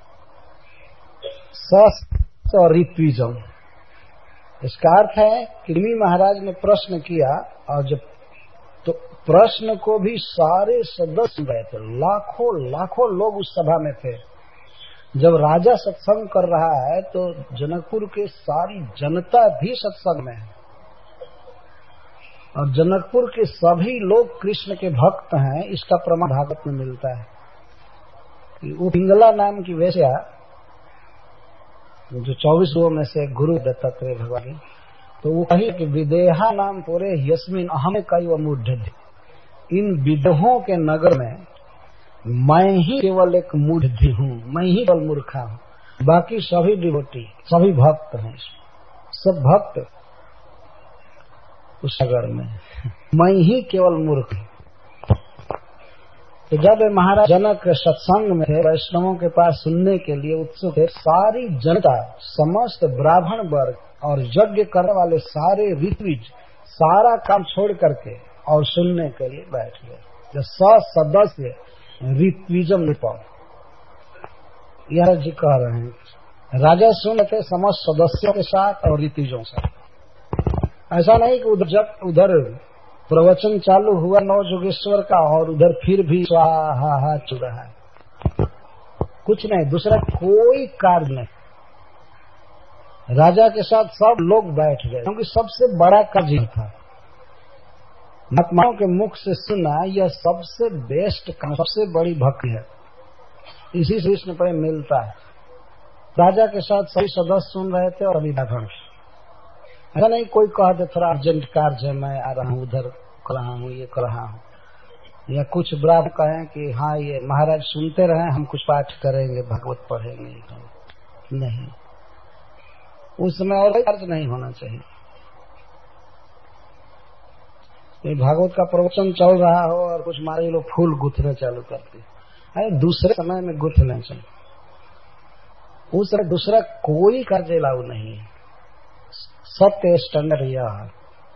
ऋत्विजम। इसका अर्थ है कि निमि महाराज ने प्रश्न किया, और जब तो प्रश्न को भी सारे सदस्य गए थे, लाखों लाखों लोग उस सभा में थे। जब राजा सत्संग कर रहा है तो जनकपुर के सारी जनता भी सत्संग में है, और जनकपुर के सभी लोग कृष्ण के भक्त हैं। इसका प्रमाण भागवत में मिलता है कि वो पिंगला नाम की वेश्या, जो 24 गुरुओं में से गुरु दत्तात्रेय भगवान, तो वो कही कि विदेहा नाम पूरे यस्मिन अहम कई व मूढ़, इन विदेहों के नगर में मैं ही केवल एक मूढ़ हूँ, मैं ही केवल मूर्खा हूँ, बाकी सभी डिवोटी, सभी भक्त हैं, सब भक्त उस नगर में, मैं ही केवल मूर्ख हूँ। तो जब महाराज जनक सत्संग में थे, वैष्णवों के पास सुनने के लिए उत्सुक थे, सारी जनता, समस्त ब्राह्मण वर्ग और यज्ञ करने वाले सारे ऋत्विज सारा काम छोड़ करके और सुनने के लिए बैठ गए। जो सदस्य ऋत्विजम निपम, यह जी कह रहे हैं, राजा सुन थे समस्त सदस्यों के साथ और ऋत्विजों से। ऐसा नहीं कि उधर प्रवचन चालू हुआ 9 योगेश्वर का और उधर फिर भी स्वाहा चल रहा है, कुछ नहीं, दूसरा कोई कार्य नहीं। राजा के साथ सब लोग बैठ गए, क्योंकि सबसे बड़ा कार्य था। महात्माओं के मुख से सुना, यह सबसे बेस्ट काम, सबसे बड़ी भक्ति है, इसी से कृष्ण प्रेम मिलता है। राजा के साथ सभी सदस्य सुन रहे थे और अभी ब्राह्मण, ऐसा नहीं कोई कह दे थोड़ा अर्जेंट कार्य है, मैं आ रहा हूँ, उधर कर रहा हूँ, ये कर रहा हूँ, या कुछ ब्राह्मण कहें कि हाँ ये महाराज सुनते रहे, हम कुछ पाठ करेंगे, भागवत पढ़ेंगे, नहीं, उस समय और कार्य नहीं होना चाहिए। ये भागवत का प्रवचन चल रहा हो और कुछ मारे लोग फूल गुथने चालू करते, अरे दूसरे समय में गुथने चाहिए, उस समय दूसरा कोई कार्य लागू नहीं है। सत्य स्टैंडर्ड यह है।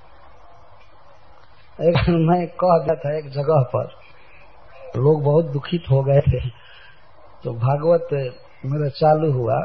एक मैं कह दिया था एक जगह पर, लोग बहुत दुखित हो गए थे, तो भागवत मेरा चालू हुआ,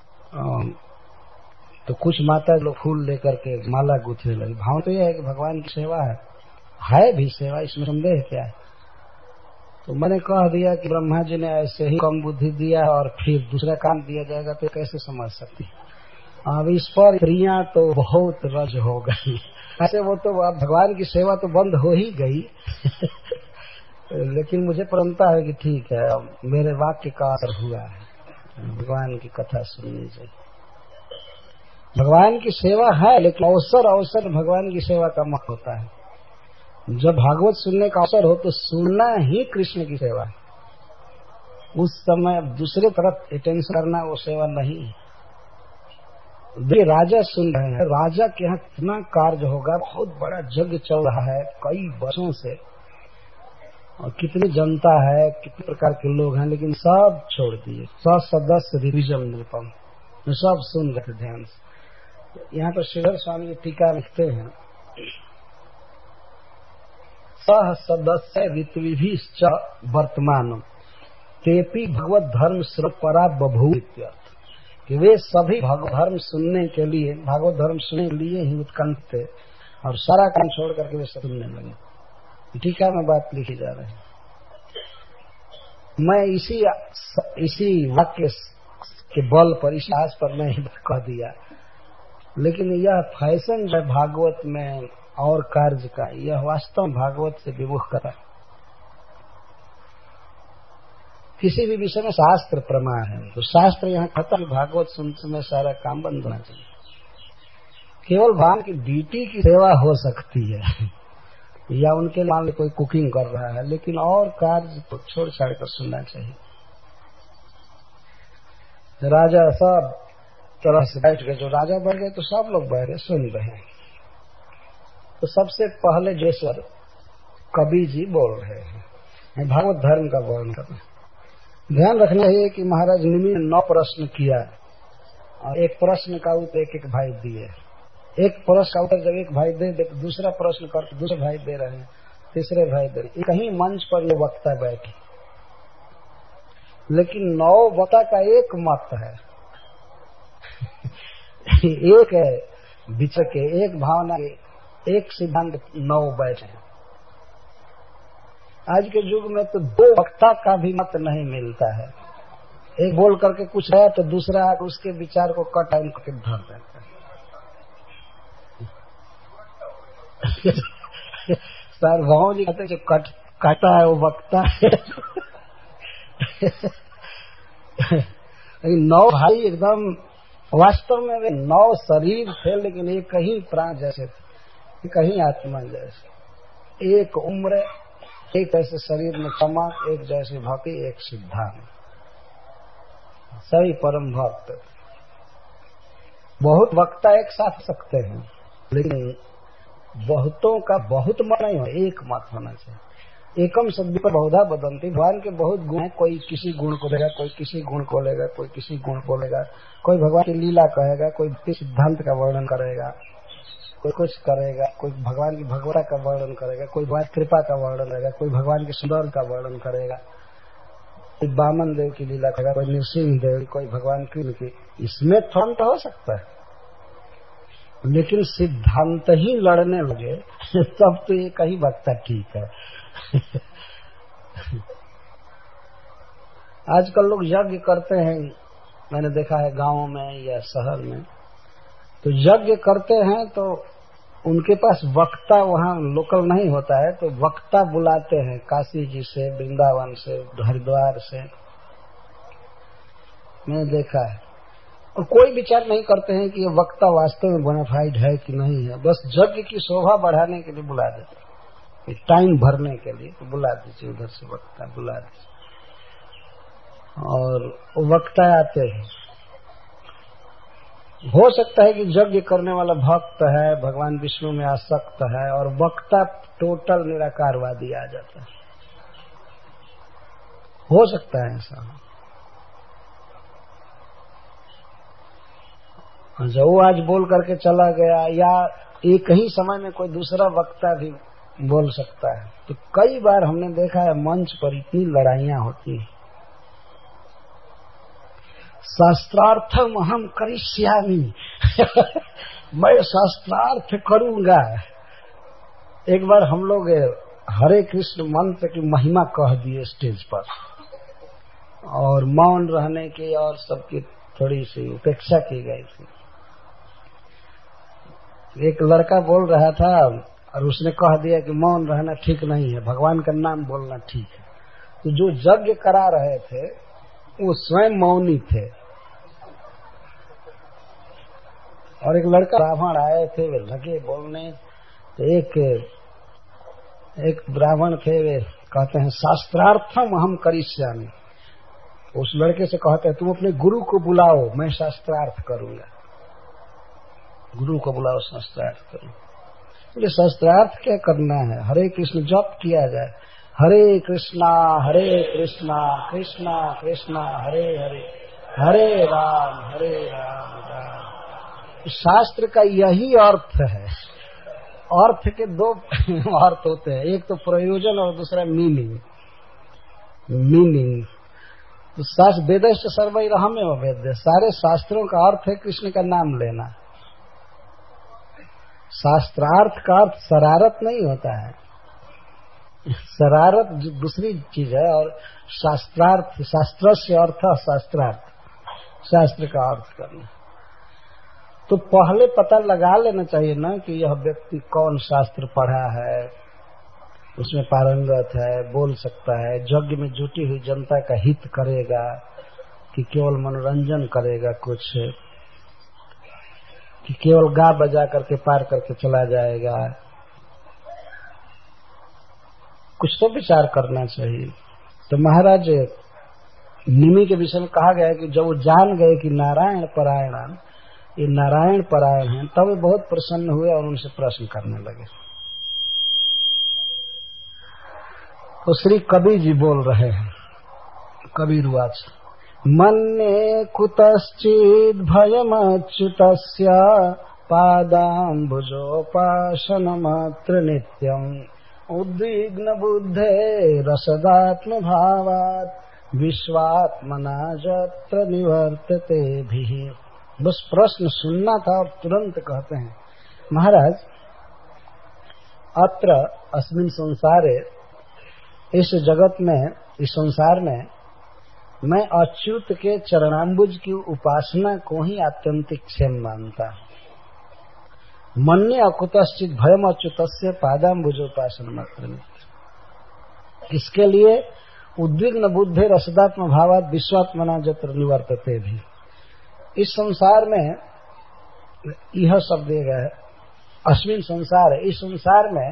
तो कुछ माता लोग फूल लेकर के माला गूंथने लगी। भाव तो यह है कि भगवान की सेवा है भी सेवा, इसमें संदेह क्या है। तो मैंने कह दिया कि ब्रह्मा जी ने ऐसे ही कम बुद्धि दिया और फिर दूसरा काम दिया जाएगा तो कैसे समझ सकती। अब इस पर स्त्रियां तो बहुत रज हो गई, ऐसे वो तो अब भगवान की सेवा तो बंद हो ही गई लेकिन मुझे प्रसन्नता है कि ठीक है, अब मेरे वाक्य का असर हुआ है, भगवान की कथा सुननी चाहिए। भगवान की सेवा है, लेकिन अवसर भगवान की सेवा का मत होता है। जब भागवत सुनने का अवसर हो तो सुनना ही कृष्ण की सेवा है, उस समय दूसरे तरफ अटेंशन करना वो सेवा नहीं है। राजा सुन रहे हैं, राजा के यहाँ कितना कार्य होगा, बहुत बड़ा यज्ञ चल रहा है कई वर्षों से, और कितनी जनता है, कितने प्रकार के लोग हैं, लेकिन सब छोड़ दिए, सब सदस्य रिविजन निरुपम सब सुन रहे थे ध्यान से। यहाँ पर श्रीधर स्वामी जी टीका लिखते हैं, सह सदस्य ऋत्विभिश्च वर्तमान तेपि भगवत धर्म श्रवणपरा बभूव, कि वे सभी भागवत धर्म सुनने के लिए, भागवत धर्म सुनने के लिए ही उत्कंठ थे और सारा काम छोड़ करके वे सुनने लगे। टीका में बात लिखी जा रही है। मैं इसी वाक्य के बल पर, इसी आस पर मैं कह दिया, लेकिन यह फैशन है भागवत में और कार्य का, यह वास्तव भागवत से विमुख करा। किसी भी विषय में शास्त्र प्रमाण है, तो शास्त्र यहाँ खत्म, भागवत सुनने में सारा काम बंद होना चाहिए। केवल भगवान की ड्यूटी की सेवा हो सकती है, या उनके मान कोई कुकिंग कर रहा है, लेकिन और कार्य तो छोड़ छाड़ कर सुनना चाहिए। राजा सब तरह से बैठ गए, जो राजा बैठ गए तो सब लोग बैठ गए, सुन रहे हैं। तो सबसे पहले जेसर कबीर जी बोल रहे हैं, भागवत धर्म का वर्णन कर रहे हैं। ध्यान रखना है कि महाराज निमि ने 9 प्रश्न किया और एक प्रश्न का उत्तर एक भाई दिए। एक प्रश्न का उत्तर जब एक भाई दे तो दूसरा प्रश्न करके दूसरे भाई दे रहे हैं, तीसरे भाई दे रहे हैं। कहीं मंच पर ये वक्ता बैठे, लेकिन 9 वक्ता का एक मत है एक है विचार के, एक भावना के, एक सिद्धांत 9 बैठे हैं। आज के युग में तो 2 वक्ता का भी मत नहीं मिलता है, एक बोल करके कुछ है तो दूसरा उसके विचार को कट टाइम करके धर देता है सर भाव जी कहते जो काटा है वो वक्ता है लेकिन 9 भाई एकदम वास्तव में वे 9 शरीर थे, लेकिन एक ही प्राण जैसे थे, कहीं आत्मा जैसे, एक उम्र, एक ऐसे शरीर में क्षमा, एक जैसी भक्ति, एक सिद्धांत, सही परम भक्त। बहुत वक्ता एक साथ सकते हैं, लेकिन बहुतों का बहुत मत नहीं हो, एक मत होना चाहिए। एकम शब्द पर बहुधा बदंती, भगवान के बहुत गुण है, कोई किसी गुण को लेगा, कोई किसी गुण को लेगा, कोई किसी गुण को लेगा, कोई भगवान की लीला कहेगा, कोई सिद्धांत का वर्णन करेगा, कोई कुछ करेगा, कोई भगवान की भगवता का वर्णन करेगा, कोई भगवान कृपा का वर्णन करेगा, कोई भगवान के सुंदर का वर्णन करेगा, कोई वामन देव की लीला करेगा, कोई नृसिंह देव, कोई भगवान कृष्ण की। इसमें थोड़ा तो हो सकता है, लेकिन सिद्धांत ही लड़ने लगे तब तो ये कहीं वक्ता ठीक है आजकल लोग यज्ञ करते हैं, मैंने देखा है गांवों में या शहर में, तो यज्ञ करते हैं तो उनके पास वक्ता वहाँ लोकल नहीं होता है, तो वक्ता बुलाते हैं काशी जी से, वृंदावन से, हरिद्वार से, मैंने देखा है। और कोई विचार नहीं करते हैं कि ये वक्ता वास्तव में बोनाफाइड है कि नहीं है। बस यज्ञ की शोभा बढ़ाने के लिए बुला देते, टाइम भरने के लिए तो बुला दीजिए, उधर से वक्ता बुला दीजिए, और वक्ता आते हैं। हो सकता है कि यज्ञ करने वाला भक्त है, भगवान विष्णु में आसक्त है, और वक्ता टोटल निराकारवादी आ जाता है। हो सकता है ऐसा। जो वो आज बोल करके चला गया, या एक ही समय में कोई दूसरा वक्ता भी बोल सकता है। तो कई बार हमने देखा है मंच पर इतनी लड़ाइयां होती हैं। शास्त्रार्थम अहम करिष्यामि मैं शास्त्रार्थ करूंगा। एक बार हम लोग हरे कृष्ण मंत्र की महिमा कह दिए स्टेज पर, और मौन रहने की और सबकी थोड़ी सी उपेक्षा की गई थी। एक लड़का बोल रहा था और उसने कह दिया कि मौन रहना ठीक नहीं है, भगवान का नाम बोलना ठीक है। तो जो यज्ञ करा रहे थे वो स्वयं मौनी थे, और एक लड़का ब्राह्मण आए थे, वे लगे बोलने। तो एक ब्राह्मण थे, वे कहते हैं शास्त्रार्थम हम करिष्यामि। उस लड़के से कहते हैं तुम अपने गुरु को बुलाओ, मैं शास्त्रार्थ करूंगा। गुरु को बुलाओ, शास्त्रार्थ करूं। बोले शास्त्रार्थ क्या करना है, हरे कृष्ण जप किया जाए। हरे कृष्णा कृष्णा कृष्णा हरे हरे, हरे राम राम। शास्त्र का यही अर्थ है। अर्थ के दो अर्थ होते हैं, एक तो प्रयोजन और दूसरा मीनिंग। तो शास्त्र वेदस्य सर्वैरहमेव वेद्य, सारे शास्त्रों का अर्थ है कृष्ण का नाम लेना। शास्त्रार्थ का अर्थ शरारत नहीं होता है, शरारत दूसरी चीज है, और शास्त्रार्थ, शास्त्र से अर्थ शास्त्रार्थ, शास्त्र का अर्थ करना। तो पहले पता लगा लेना चाहिए ना कि यह व्यक्ति कौन शास्त्र पढ़ा है, उसमें पारंगत है, बोल सकता है, यज्ञ में जुटी हुई जनता का हित करेगा कि केवल मनोरंजन करेगा, कुछ कि केवल गा बजा करके पार करके चला जाएगा। कुछ तो विचार करना चाहिए। तो महाराज निमि के विषय में कहा गया है कि जब वो जान गए कि नारायण परायण, ये नारायण परायण हैं, तब वे बहुत प्रसन्न हुए और उनसे प्रश्न करने लगे। तो श्री कबीर जी बोल रहे हैं, कबीर वाच मन्ये कुतश्चिद् भयमच्युतस्य पादाम्बुजोपासनमात्र नित्यम् उद्विग्न बुद्धे रसदात्म भावात् विश्वात्मना जत्र निवर्तते भीः। बस प्रश्न सुनना था और तुरंत कहते हैं, महाराज अत्र अस्मिन् संसारे, इस जगत में, इस संसार में मैं अच्युत के चरणाम्बुज की उपासना को ही आत्यंतिक क्षेम मानता हूं। मन्ये अकुतश्चित् भयम अच्युतस्य पादाम्बुजोपासना मात्र। इसके लिए उद्विग्न बुद्धे रसदात्म भावात् विश्वात्मना जत्र निवर्तते भी। इस संसार में यह शब्द दिया है, अस्मिन् संसार है, इस संसार में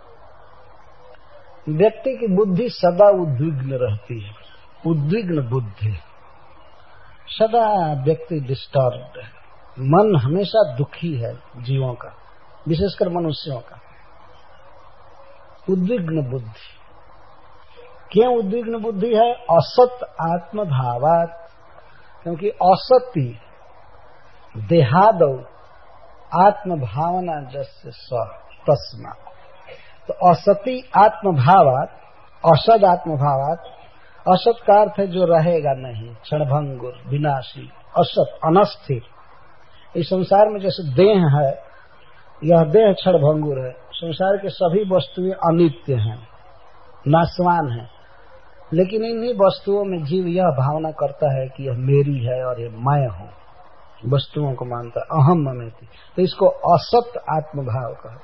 व्यक्ति की बुद्धि सदा उद्विग्न रहती है। उद्विग्न बुद्धि, सदा व्यक्ति डिस्टर्ब्ड है, मन हमेशा दुखी है जीवों का, विशेषकर मनुष्यों का। उद्विग्न बुद्धि, क्यों उद्विग्न बुद्धि है? असत आत्म भावात, क्योंकि असति देहादौ आत्म भावना जस्य स तस्मा। तो असति आत्म भावात, असद आत्म भावात, असत का अर्थ है जो रहेगा नहीं, क्षणभंगुर, विनाशी, असत अनस्थिर। इस संसार में जैसे देह है, यह देह क्षणभंगुर है, संसार के सभी वस्तुएं अनित्य हैं, नाशवान हैं, लेकिन इन्हीं वस्तुओं में जीव यह भावना करता है कि यह मेरी है और यह मैं हूं, वस्तुओं को मानता है, अहम ममेति। तो इसको असत आत्मभाव कहा।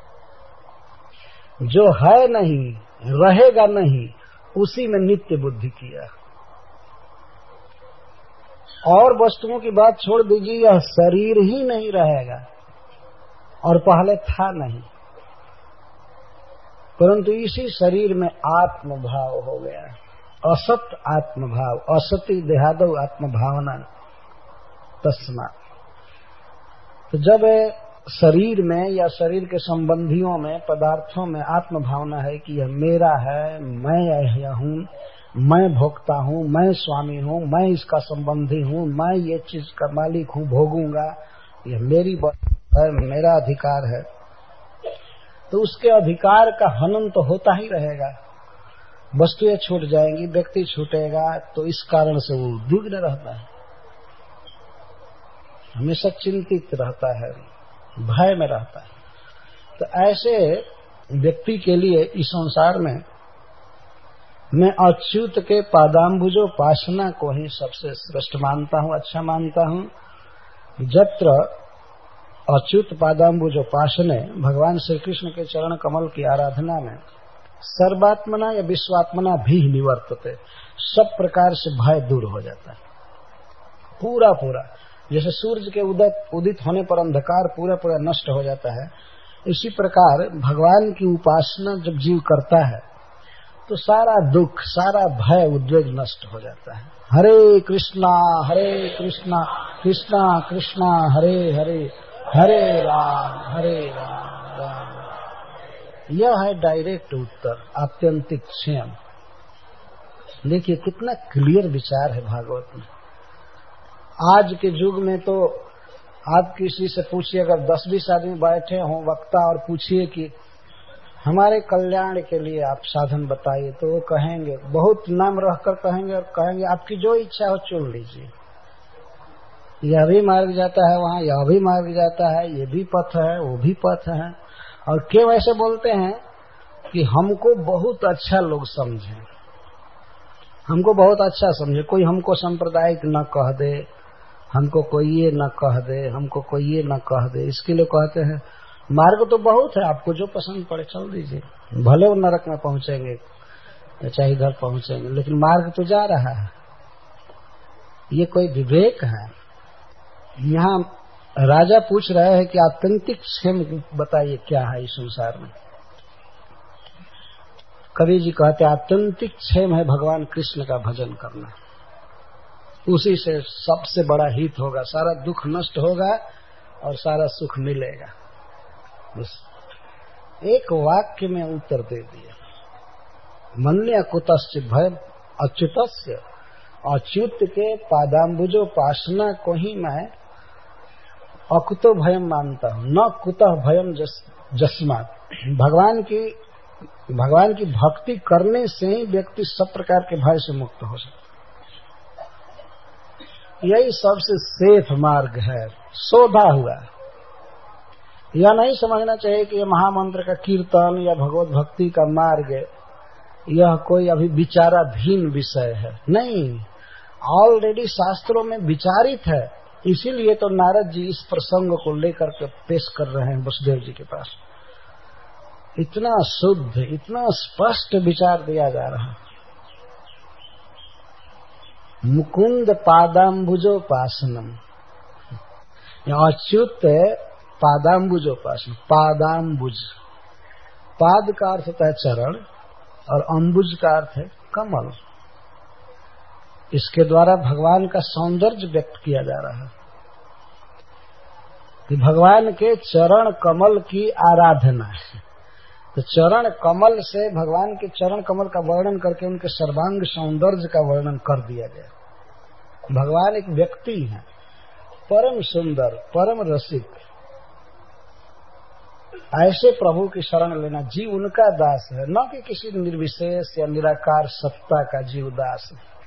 जो है नहीं, रहेगा नहीं, उसी में नित्य बुद्धि किया। और वस्तुओं की बात छोड़ दीजिए, यह शरीर ही नहीं रहेगा और पहले था नहीं, परंतु इसी शरीर में आत्मभाव हो गया, असत आत्मभाव, असति देहादो आत्मभावना तस्मा। तो जब शरीर में या शरीर के संबंधियों में, पदार्थों में आत्मभावना है कि यह मेरा है, मैं यह हूँ, मैं भोक्ता हूँ, मैं स्वामी हूँ, मैं इसका संबंधी हूँ, मैं ये चीज का मालिक हूँ, भोगूंगा, यह मेरी है, मेरा अधिकार है, तो उसके अधिकार का हनन तो होता ही रहेगा। वस्तुएं छूट जाएंगी, व्यक्ति छूटेगा, तो इस कारण से वो उद्विग्न रहता है, हमेशा चिंतित रहता है, भय में रहता है। तो ऐसे व्यक्ति के लिए इस संसार में मैं अच्युत के पादाम्बुजोपासना को ही सबसे श्रेष्ठ मानता हूँ, अच्छा मानता हूँ। जत्र अच्युत पादाम्बुजोपासने, भगवान श्री कृष्ण के चरण कमल की आराधना में सर्वात्मना या विश्वात्मना भी निवर्तते, सब प्रकार से भय दूर हो जाता है पूरा पूरा। जैसे सूर्य के उदित होने पर अंधकार पूरा पूरा नष्ट हो जाता है, इसी प्रकार भगवान की उपासना जब जीव करता है तो सारा दुख, सारा भय, उद्वेग नष्ट हो जाता है। हरे कृष्णा कृष्णा कृष्णा हरे हरे, हरे राम राम। यह है डायरेक्ट उत्तर, आत्यंतिक क्षम। देखिए कितना क्लियर विचार है भागवत में। आज के युग में तो आप किसी से पूछिए, अगर 10-20 आदमी बैठे हों वक्ता और पूछिए कि हमारे कल्याण के लिए आप साधन बताइए, तो वो कहेंगे, बहुत नाम रहकर कहेंगे, और कहेंगे आपकी जो इच्छा हो चुन लीजिए, यह भी मार्ग जाता है वहाँ, यह भी मार्ग जाता है, ये भी पथ है, वो भी पथ है। और क्यों ऐसे बोलते हैं कि हमको बहुत अच्छा लोग समझे, हमको बहुत अच्छा समझे, कोई हमको सांप्रदायिक न कह दे, हमको कोई ये न कह दे, हमको कोई ये न कह दे, इसके लिए कहते हैं मार्ग तो बहुत है, आपको जो पसंद पड़े चल दीजिए, भले वो नरक में पहुंचेंगे चाहे इधर पहुंचेंगे, लेकिन मार्ग तो जा रहा है। ये कोई विवेक है? यहाँ राजा पूछ रहे हैं कि आत्यंतिक क्षेम बताइए क्या है इस संसार में। कवि जी कहते हैं आत्यंतिक क्षेम है भगवान कृष्ण का भजन करना, उसी से सबसे बड़ा हित होगा, सारा दुख नष्ट होगा और सारा सुख मिलेगा। बस एक वाक्य में उत्तर दे दिया, मन्य कुतश्चित भयम अच्युतस्य, अच्युत के पादाम्बुजोपासना को ही मैं अकुतो भयम मानता हूँ, न कुतः भयम जस्मात्। भगवान की भक्ति करने से ही व्यक्ति सब प्रकार के भय से मुक्त हो सकता, यही सबसे सेफ मार्ग है, शोधा हुआ। यह नहीं समझना चाहिए कि यह महामंत्र का कीर्तन या भगवत भक्ति का मार्ग यह कोई अभी विचाराधीन विषय है, नहीं, ऑलरेडी शास्त्रों में विचारित है। इसीलिए तो नारद जी इस प्रसंग को लेकर के पेश कर रहे हैं वसुदेव जी के पास। इतना शुद्ध, इतना स्पष्ट विचार दिया जा रहा है। मुकुंद पादाम्बुजोपासनम, अच्युत पादाम्बुजोपासना। पादाम्बुज, पाद का अर्थ होता है चरण और अम्बुज का अर्थ है कमल। इसके द्वारा भगवान का सौंदर्य व्यक्त किया जा रहा है कि भगवान के चरण कमल की आराधना है। तो चरण कमल से भगवान के चरण कमल का वर्णन करके उनके सर्वांग सौंदर्य का वर्णन कर दिया गया। भगवान एक व्यक्ति है, परम सुंदर, परम रसिक। ऐसे प्रभु की शरण लेना, जीव उनका दास है, न कि किसी निर्विशेष या निराकार सत्ता का जीव दास है।